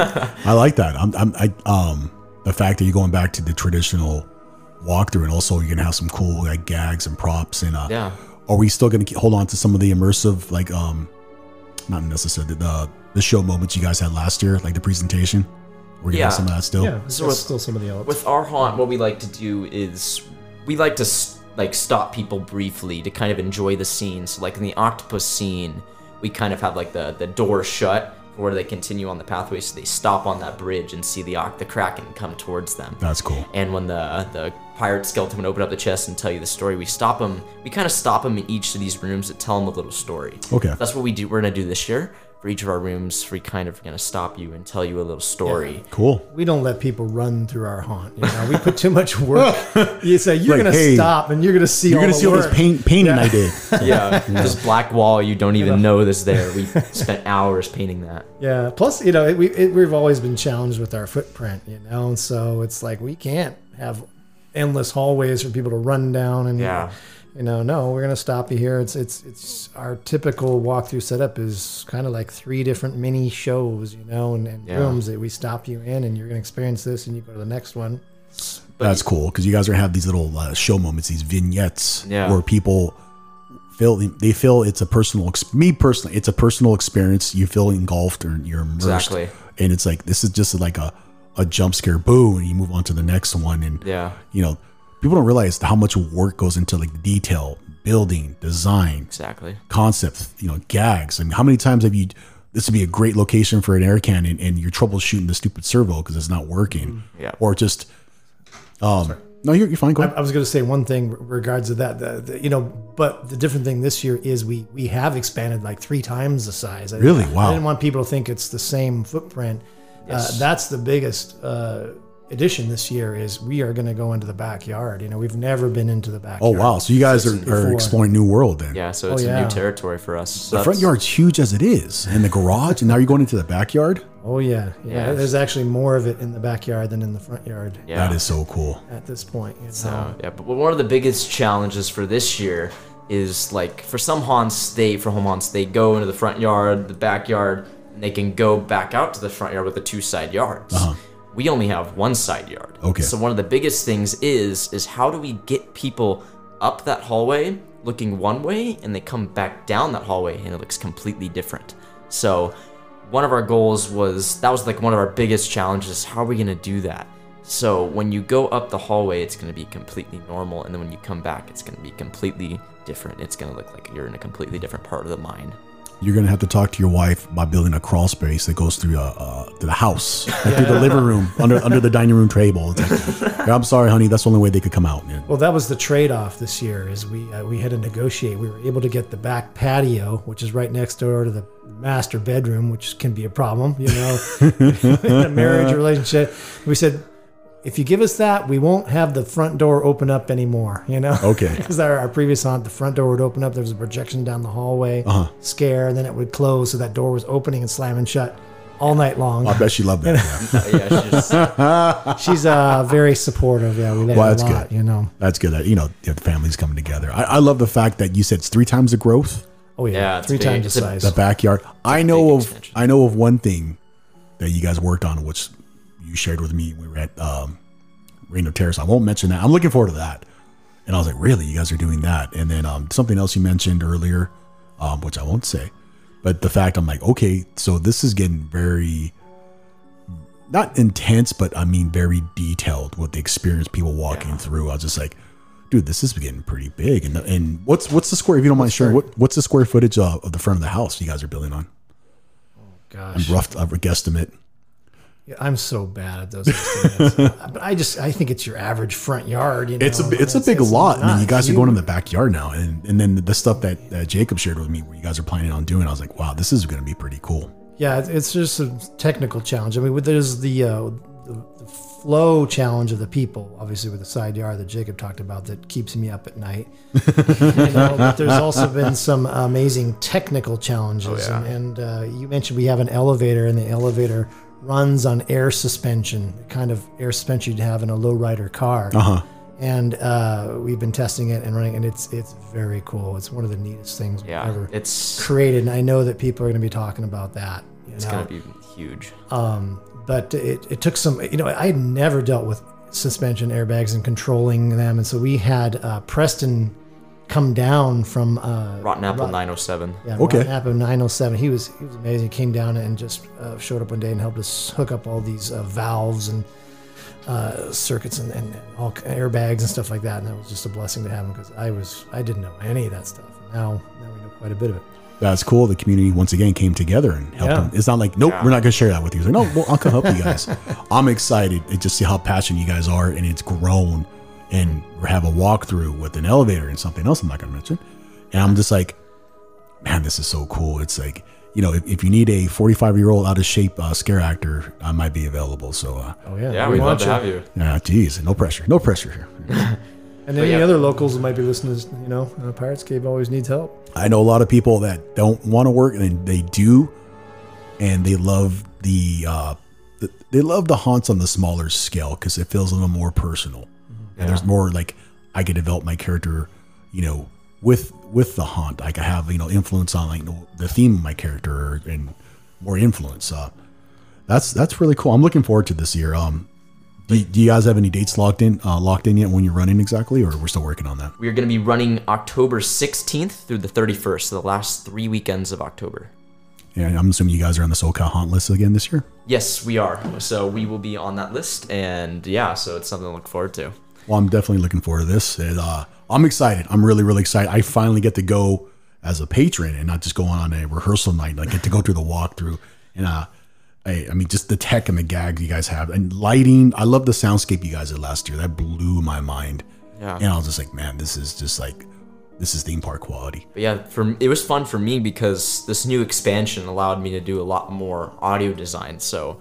I like that. I'm, I'm, I, um, the fact that you're going back to the traditional walkthrough, and also you're gonna have some cool like gags and props. And uh, Yeah. are we still gonna keep, hold on to some of the immersive, like, um, not necessarily the the show moments you guys had last year, like the presentation? We're gonna Yeah. have some of that still. Yeah, So that's with- still some of the elements. With our haunt, what we like to do is we like to s- like stop people briefly to kind of enjoy the scene. So like in the octopus scene, we kind of have like the the door shut where they continue on the pathway, so they stop on that bridge and see the oct- the kraken come towards them. That's cool. And when the the pirate skeleton would open up the chest and tell you the story, we stop them. We kind of stop them in each of these rooms to tell them a little story. Okay. That's what we do. We're gonna do this year for each of our rooms. We kind of gonna stop you and tell you a little story. Cool. We don't let people run through our haunt. You know, we put too much work. You say you're Like, gonna hey, stop and you're gonna see. You're all gonna the see all this work. paint, painting I did. Yeah, this black wall you don't even know is there. We spent hours painting that. Yeah. Plus, you know, it, we it, we've always been challenged with our footprint. You know, and so it's like we can't have endless hallways for people to run down and. Yeah. You know, no, we're gonna stop you here. It's it's it's our typical walkthrough setup is kind of like three different mini shows, you know, and, and Yeah. rooms that we stop you in, and you're gonna experience this, and you go to the next one. That's cool because you guys are gonna have these little uh, show moments, these vignettes, Yeah. where people feel they feel it's a personal. ex- Me personally, it's a personal experience. You feel engulfed or you're immersed, Exactly. and it's like this is just like a a jump scare, boo, and you move on to the next one, and Yeah. you know, people don't realize how much work goes into like the detail, building, design, Exactly. concept, you know, gags. I mean, how many times have you? This would be a great location for an air cannon, and you're troubleshooting the stupid servo because it's not working, Yeah. or just. Um, no, you're, you're fine. Go I, ahead. I was going to say one thing regards to that, the, the, you know, but the different thing this year is we we have expanded like three times the size. I, Really? I, Wow. I didn't want people to think it's the same footprint. Yes. Uh, that's the biggest uh, addition this year is we are going to go into the backyard. You know, we've never been into the Oh backyard. wow! So you guys are, Before. are exploring new world then. Yeah, so it's Oh, a yeah. new territory for us. So The front that's- yard's huge as it is, and the garage, and now you're going into the backyard. Oh yeah, yeah. Yeah. There's actually more of it in the backyard than in the front yard Yeah. That is so cool. at this point. You know? So yeah, but one of the biggest challenges for this year is like for some haunts, they for home haunts they go into the front yard, the backyard, and they can go back out to the front yard with the two side yards. Uh-huh. We only have one side yard. Okay. So one of the biggest things is is how do we get people up that hallway looking one way and they come back down that hallway and it looks completely different. So one of our goals was that was like one of our biggest challenges. How are we gonna do that? So when you go up the hallway, it's gonna be completely normal, and then when you come back, it's gonna be completely different. It's gonna look like you're in a completely different part of the mine. You're gonna have to talk to your wife about building a crawl space that goes through uh, uh to the house, through the living room, under under the dining room table. It's like, "Yeah, I'm sorry, honey. That's the only way they could come out. Man. Well, that was the trade-off this year. Is we uh, we had to negotiate. We were able to get the back patio, which is right next door to the master bedroom, which can be a problem, you know, in a marriage relationship. We said, if you give us that, we won't have the front door open up anymore, you know? Okay. Because our, our previous haunt, the front door would open up. There was a projection down the hallway, Uh-huh. scare, and then it would close. So that door was opening and slamming shut all night long. I bet she loved that. Yeah. Uh, yeah, she just, She's uh, very supportive. Yeah, we let Well, her that's a lot, good. you know? That's good. That you know, the families coming together. I, I love the fact that you said it's three times the growth. Oh, yeah. Yeah, it's Three big. times It's the a- size. The backyard. I know big of. extension. I know of one thing that you guys worked on, which you shared with me. We were at um, Rain of Terrace. I won't mention that. I'm looking forward to that. And I was like, really? You guys are doing that? And then um, something else you mentioned earlier, um, which I won't say, but the fact I'm like, okay, so this is getting very, not intense, but I mean very detailed with the experience people walking Yeah. through. I was just like, dude, this is getting pretty big. And and what's what's the square? If you don't mind sharing, what what's the square footage of, of the front of the house you guys are building on? Gosh. Rough, uh, guesstimate. Yeah, I'm so bad at those estimates. But I just I think it's your average front yard. You know? It's a it's a big lot. I mean, you not guys are going in huge. the backyard now, and and then the stuff that, that Jacob shared with me, where you guys are planning on doing, I was like, wow, this is going to be pretty cool. Yeah, it's- it's just a technical challenge. I mean, there's the, uh, the the flow challenge of the people, obviously with the side yard that Jacob talked about, that keeps me up at night. You know, but there's also been some amazing technical challenges, Oh, yeah. and, and uh, you mentioned we have an elevator, and the elevator runs on air suspension, the kind of air suspension you'd have in a lowrider car. Uh huh. And uh, we've been testing it and running, and it's it's very cool. It's one of the neatest things we've yeah, ever it's created, and I know that people are going to be talking about that. You it's know? gonna be huge. Um, but it, it took some, you know, I had never dealt with suspension airbags and controlling them. And so we had uh, Preston come down from uh, Rotten Apple Rot- nine oh seven. yeah, Okay. Rotten Apple nine oh seven. He was he was amazing. He came down and just uh, showed up one day and helped us hook up all these uh, valves and uh, circuits and, and, and all airbags and stuff like that. And that was just a blessing to have him, because I was I didn't know any of that stuff. And now now we know quite a bit of it. That's cool. The community once again came together and helped Yeah. them. It's not like, nope, Yeah. we're not going to share that with you. It's like, no, well, I'll come help you guys. I'm excited to just see how passionate you guys are, and it's grown. And we have a walkthrough with an elevator and something else I'm not going to mention. And I'm just like, man, this is so cool. It's like, you know, if, if you need a forty-five year old out of shape uh, scare actor, I might be available. So, uh, Oh yeah, Yeah, we we'd love want to you. have you. yeah, geez, no pressure, no pressure here. And any yeah. other locals that might be listening, you know, uh, Pirates Cave always needs help. I know a lot of people that don't want to work, and they do, and they love the, uh, the they love the haunts on the smaller scale because it feels a little more personal, and there's more like I can develop my character, you know, with with the haunt. I can have you know influence on like the theme of my character and more influence. Uh, that's that's really cool. I'm looking forward to this year. Um, do, do you guys have any dates locked in uh, locked in yet when you're running exactly, or we're still working on that? We are going to be running October sixteenth through the thirty-first, so the last three weekends of October. And I'm assuming you guys are on the SoCal Haunt list again this year. Yes, we are. So we will be on that list, and yeah, so it's something to look forward to. Well, I'm definitely looking forward to this. And, uh, I'm excited. I'm really, really excited. I finally get to go as a patron and not just go on a rehearsal night. I get to go through the walkthrough. And uh, I, I mean, just the tech and the gags you guys have. And lighting. I love the soundscape you guys did last year. That blew my mind. Yeah. And I was just like, man, this is just like, this is theme park quality. But yeah, for it was fun for me because this new expansion allowed me to do a lot more audio design. So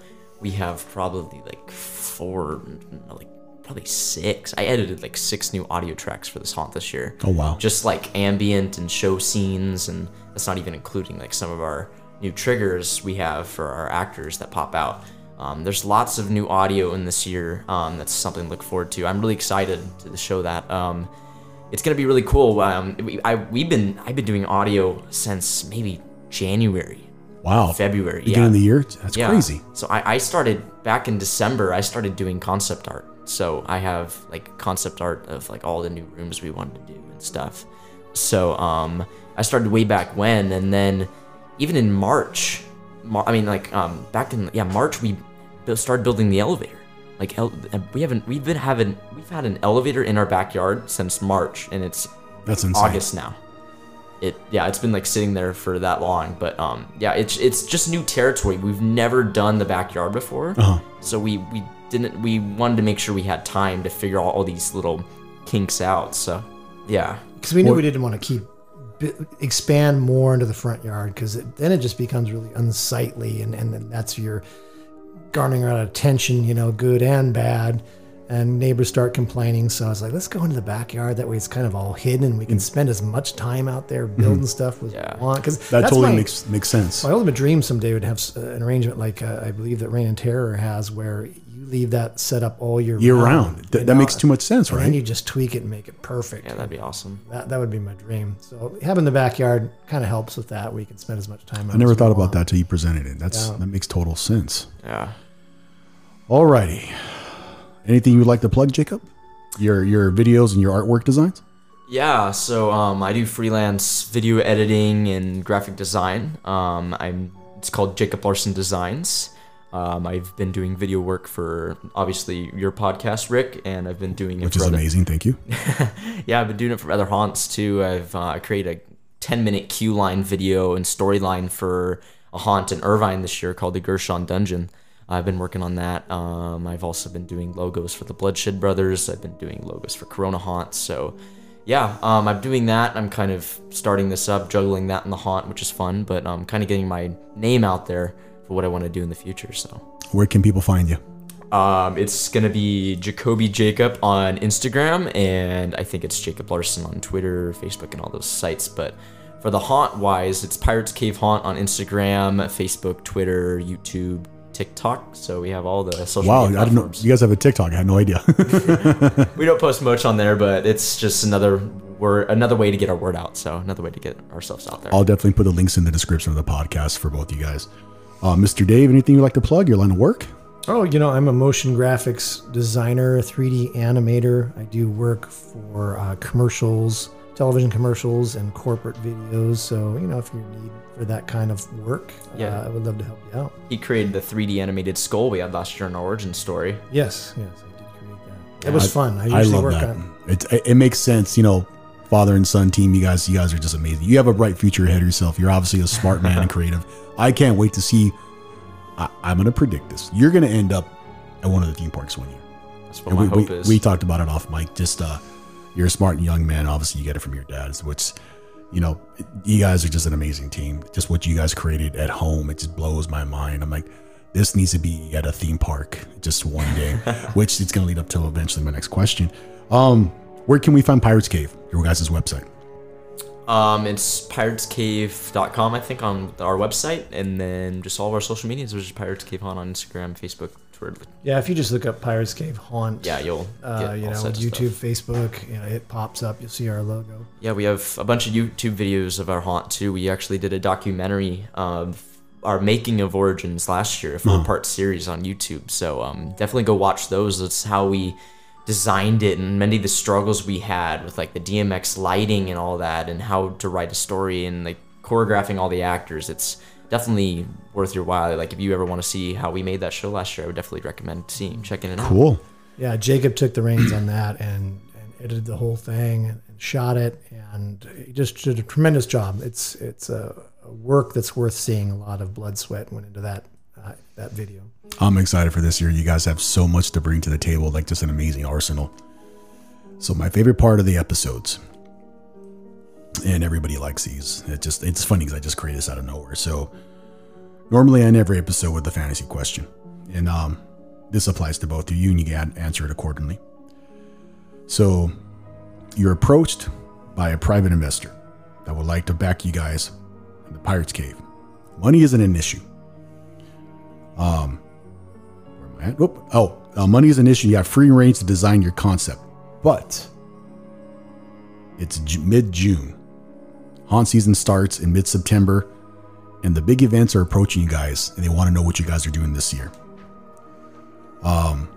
we have probably like four, like probably six. I edited like six new audio tracks for this haunt this year. Oh, wow. Just like ambient and show scenes, and that's not even including like some of our new triggers we have for our actors that pop out. Um, there's lots of new audio in this year. Um, that's something to look forward to. I'm really excited to show that. Um, it's gonna be really cool. Um, we, I, we've been I've been doing audio since maybe January. Wow. February. Beginning yeah. of the year? That's yeah. crazy. So I, I started back in December. I started doing concept art. So I have like concept art of like all the new rooms we wanted to do and stuff. So um, I started way back when, and then even in March, Mar- I mean like um, back in yeah March we bu- started building the elevator. Like el- we haven't we've been having we've had an elevator in our backyard since March, and it's That's insane. August now. It yeah, it's been like sitting there for that long, but um yeah, it's it's just new territory. We've never done the backyard before, Uh-huh. so we we didn't we wanted to make sure we had time to figure out all these little kinks out. So yeah, Because we knew we didn't want to keep bi- expand more into the front yard, because it, then it just becomes really unsightly, and and then that's your garnering a lot of attention, you know, good and bad. And neighbors start complaining. So I was like, let's go into the backyard. That way it's kind of all hidden, and we can spend as much time out there building stuff as Yeah. we want. Because That totally makes makes sense. my ultimate dream someday would have s- uh, an arrangement like uh, I believe that Reign and Terror has, where you leave that set up all year Year round. round. Th- you that know? makes too much sense, And right? then you just tweak it and make it perfect. yeah, that'd be awesome. That, that would be my dream. So having the backyard kind of helps with that. We can spend as much time. I never thought about that till you presented it. That's Yeah. that makes total sense. Yeah. Alrighty. Anything you would like to plug, Jacob? Your your videos and your artwork designs? Yeah, so um, I do freelance video editing and graphic design. Um, I'm it's called Jacob Larson Designs. Um, I've been doing video work for obviously your podcast, Rick, and I've been doing it Which for is other, amazing, thank you. yeah, I've been doing it for other haunts too. I've uh, created a ten minute queue line video and storyline for a haunt in Irvine this year called the Gershon Dungeon. I've been working on that. Um, I've also been doing logos for the Bloodshed Brothers. I've been doing logos for Corona Haunts. So yeah, um, I'm doing that. I'm kind of starting this up, juggling that in the haunt, which is fun, but I'm kind of getting my name out there for what I want to do in the future. So Where can people find you? um, it's going to be Jacoby Jacob on Instagram, and I think it's Jacob Larson on Twitter, Facebook, and all those sites. But for the haunt wise, it's Pirates Cave Haunt on Instagram, Facebook, Twitter, YouTube, TikTok. So we have all the social Wow, media I didn't know platforms. you guys have a TikTok. I had no idea. We don't post much on there, but it's just another word, another way to get our word out. So another way to get ourselves out there. I'll definitely put the links in the description of the podcast for both you guys. Uh, Mister Dave, anything you'd like to plug? Your line of work? Oh, you know, I'm a motion graphics designer, three D animator. I do work for uh, commercials, television commercials, and corporate videos. So, you know, if you're in need for that kind of work, Yeah. uh, I would love to help you out. He created the three D animated skull we had last year in our origin story. Yes, yes, I did create that. It was fun. I I usually love work that. on. It, it, it makes sense, you know. Father and son team, you guys, you guys are just amazing. You have a bright future ahead of yourself. You're obviously a smart man and creative. I can't wait to see. I, I'm going to predict this. You're going to end up at one of the theme parks one year. That's what And my we, hope we, is. we talked about it off mic. Just uh, you're a smart young man. Obviously, you get it from your dad, which, you know, you guys are just an amazing team. Just what you guys created at home, it just blows my mind. I'm like, this needs to be at a theme park just one day, which it's going to lead up to eventually my next question. Um, where can we find Pirates Cave, your guys' website? Um, it's pirates cave dot com, I think, on our website, and then just all of our social medias, which is Pirates Cave Haunt on Instagram, Facebook, Twitter. Yeah, if you just look up Pirates Cave Haunt, Yeah, you'll uh, get you all know, sorts of YouTube, stuff. Facebook, you know, it pops up. You'll see our logo. Yeah, we have a bunch of YouTube videos of our haunt too. We actually did a documentary of our making of Origins last year, a four-part series on YouTube. So um, definitely go watch those. That's how we designed it, and many of the struggles we had with like the D M X lighting and all that, and how to write a story and like choreographing all the actors. It's definitely worth your while. Like if you ever want to see how we made that show last year, I would definitely recommend seeing, checking it out. Cool. Yeah, Jacob took the reins on that and, and edited the whole thing and, and shot it, and he just did a tremendous job. It's it's a, a work that's worth seeing. A lot of blood, sweat went into that uh, that video. I'm excited for this year. You guys have so much to bring to the table, like just an amazing arsenal. So my favorite part of the episodes, and everybody likes these. It just it's funny because I just created this out of nowhere. So normally I end every episode with the fantasy question, and um, this applies to both of you, and you can answer it accordingly. So you're approached by a private investor that would like to back you guys in the Pirates Cave. Money isn't an issue. Um, where am I at? Oop. Oh, uh, money is an issue. You have free range to design your concept, but it's J- mid-June. Haunt season starts in mid-September, and the big events are approaching you guys, and they want to know what you guys are doing this year. Um,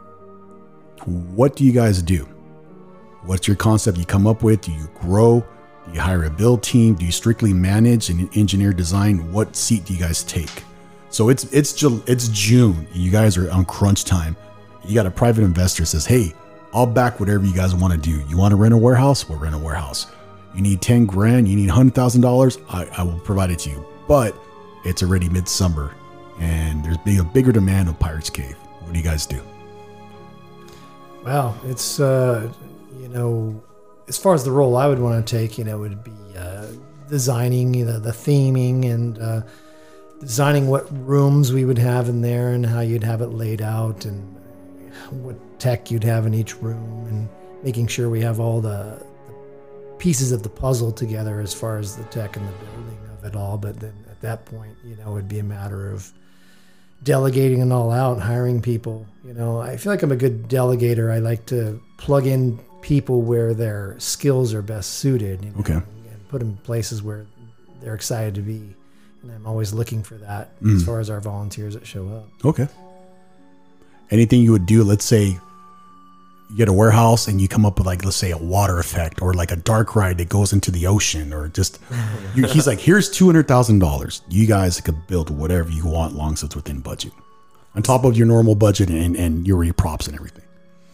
what do you guys do? What's your concept you come up with? Do you grow? Do you hire a build team? Do you strictly manage and engineer design? What seat do you guys take? So it's it's Ju- it's June. And you guys are on crunch time. You got a private investor says, "Hey, I'll back whatever you guys want to do. You want to rent a warehouse? We'll rent a warehouse. You need ten grand? You need one hundred thousand dollars? I, I will provide it to you." But it's already midsummer, and there's big, a bigger demand of Pirates Cave. What do you guys do? Well, it's, uh, you know, as far as the role I would want to take, you know, would be uh, designing you know, the theming and uh, designing what rooms we would have in there and how you'd have it laid out and what tech you'd have in each room and making sure we have all the, the pieces of the puzzle together as far as the tech and the building of it all. But then at that point, you know, it'd be a matter of delegating it all out, hiring people. You know, I feel like I'm a good delegator. I like to plug in people where their skills are best suited. You know, Okay. and put them in places where they're excited to be. And I'm always looking for that Mm. as far as our volunteers that show up. Okay. Anything you would do, let's say you get a warehouse and you come up with like, let's say a water effect or like a dark ride that goes into the ocean or just, you, he's like, here's two hundred thousand dollars. You guys could build whatever you want long as it's within budget. On top of your normal budget and, and your props and everything.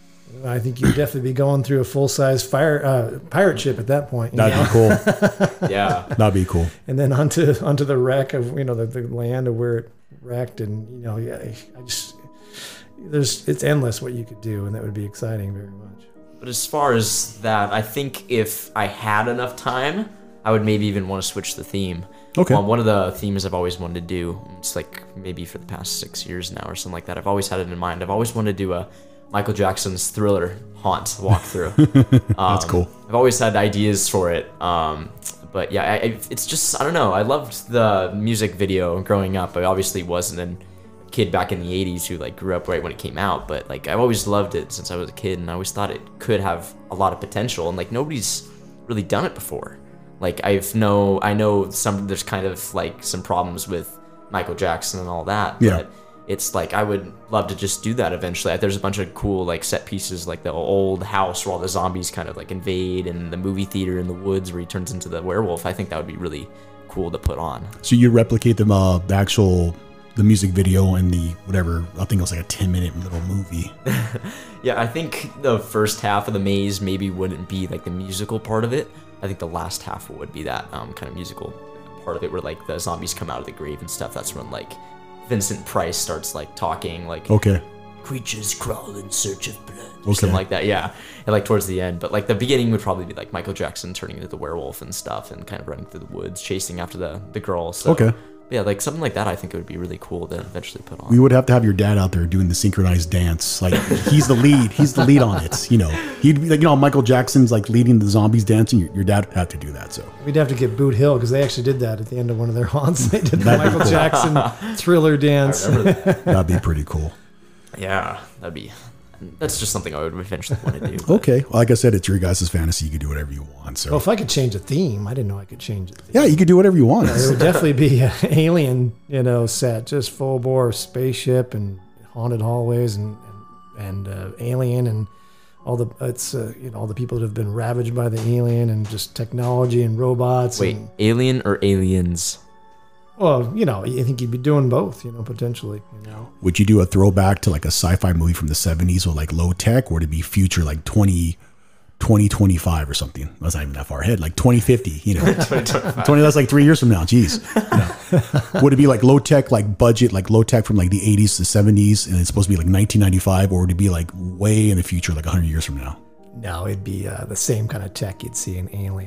I think you'd definitely be going through a full-size fire uh, pirate ship at that point. You That'd know? be cool. Yeah. That'd be cool. And then onto onto the wreck of, you know, the, the land of where it wrecked. And, you know, yeah, I just, there's, it's endless what you could do. And that would be exciting very much. But as far as that, I think if I had enough time, I would maybe even want to switch the theme. Okay. Um, one of the themes I've always wanted to do, it's like maybe for the past six years now or something like that. I've always had it in mind. I've always wanted to do a Michael Jackson's Thriller haunt walkthrough. Um, That's cool. I've always had ideas for it. Um, but yeah, I, I, it's just, I don't know. I loved the music video growing up. I obviously wasn't a kid back in the eighties who like grew up right when it came out, but like I've always loved it since I was a kid, and I always thought it could have a lot of potential, and like nobody's really done it before. Like I've know, I know some, there's kind of like some problems with Michael Jackson and all that, Yeah. but it's like I would love to just do that eventually. There's a bunch of cool like set pieces, like the old house where all the zombies kind of like invade, and the movie theater in the woods where he turns into the werewolf. I think that would be really cool to put on. So you replicate the, uh, the actual, the music video and the whatever, I think it was like a ten minute little movie. Yeah, I think the first half of the maze maybe wouldn't be like the musical part of it. I think the last half would be that um, kind of musical part of it where like the zombies come out of the grave and stuff. That's when like Vincent Price starts like talking like Okay. creatures crawl in search of blood or Okay. something like that. Yeah, and like towards the end, but like the beginning would probably be like Michael Jackson turning into the werewolf and stuff and kind of running through the woods chasing after the the girl. So Okay. yeah, like something like that I think it would be really cool to eventually put on. We would have to have your dad out there doing the synchronized dance. Like he's the lead. He's the lead on it. You know, he'd be like, you know, Michael Jackson's like leading the zombies dancing. Your, your dad had to do that. So We'd have to get Boot Hill because they actually did that at the end of one of their haunts. They did the That'd be Michael cool. Jackson Thriller dance. I remember that. that'd be pretty cool. Yeah, that'd be. That's just something I would eventually want to do. but- Okay. Well, like I said, it's your guys' fantasy. You can do whatever you want. So Well, if I could change the theme, I didn't know I could change the theme. yeah, you could do whatever you want. It would definitely be an alien, you know, set, just full bore spaceship and haunted hallways and and, and uh, alien and all the it's uh, you know all the people that have been ravaged by the alien and just technology and robots. Wait, and, alien or aliens? well, you know, I think you'd be doing both, you know, potentially, you know. Would you do a throwback to like a sci-fi movie from the seventies with like low tech, or would it be future like twenty, twenty twenty-five or something? That's not even that far ahead, like twenty fifty, you know, twenty, that's like three years from now. Jeez. Yeah. Would it be like low tech, like budget, like low tech from like the eighties to seventies, and it's supposed to be like nineteen ninety-five, or would it be like way in the future, like one hundred years from now? No, it'd be uh, the same kind of tech you'd see in Alien, you know,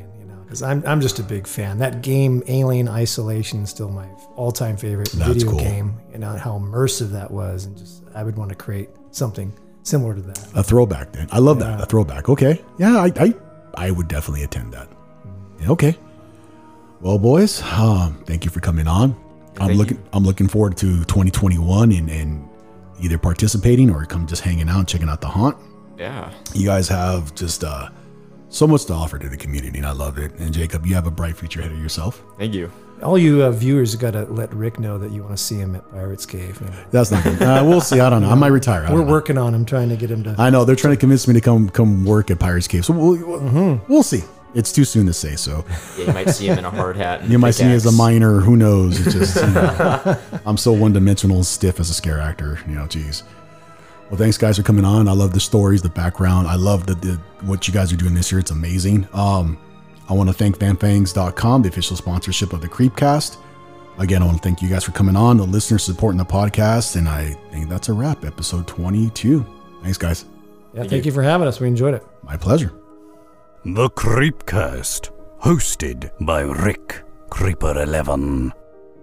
Because I'm, I'm just a big fan. That game, Alien Isolation, is still my all-time favorite That's video cool. game. You know, how immersive that was. And just, I would want to create something similar to that. A throwback then. I love that. Yeah. A throwback. Okay. Yeah, I, I, I would definitely attend that. Yeah, okay. Well, boys, um, thank you for coming on. I'm Thank looking you. I'm looking forward to twenty twenty-one and, and either participating or come just hanging out, checking out the haunt. Yeah. You guys have just uh, so much to offer to the community, and I love it. And Jacob, you have a bright future ahead of yourself. Thank you. All you uh, viewers got to let Rick know that you want to see him at Pirates Cave. You know. That's not good. Uh, we'll see. I don't know. I might retire. I We're don't know. working on him, trying to get him to. I know they're trying to convince me to come come work at Pirates Cave. So we'll we'll, we'll see. It's too soon to say. So Yeah, you might see him in a hard hat. And you might see me as a pickaxe. minor. Who knows? It's just you know, I'm so one dimensional, stiff as a scare actor. You know, geez. Well, thanks guys for coming on. I love the stories, the background. I love the, the what you guys are doing this year. It's amazing. Um, I want to thank fan fangs dot com, the official sponsorship of the Creepcast. Again, I want to thank you guys for coming on, the listeners supporting the podcast, and I think that's a wrap. Episode twenty-two. Thanks, guys. Yeah, thank you for having us. We enjoyed it. My pleasure. The Creepcast, hosted by Rick Creeper eleven.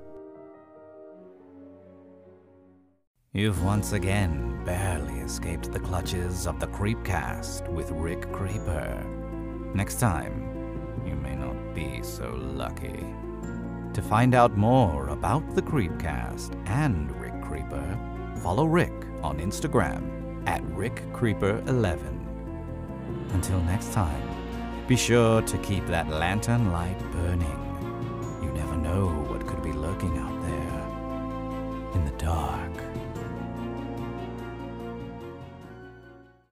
You've once again barely escaped the clutches of the Creepcast with Rick Creeper. Next time, you may not be so lucky. To find out more about the Creepcast and Rick Creeper, follow Rick on Instagram at Rick Creeper eleven. Until next time, be sure to keep that lantern light burning. You never know what could be lurking out there in the dark.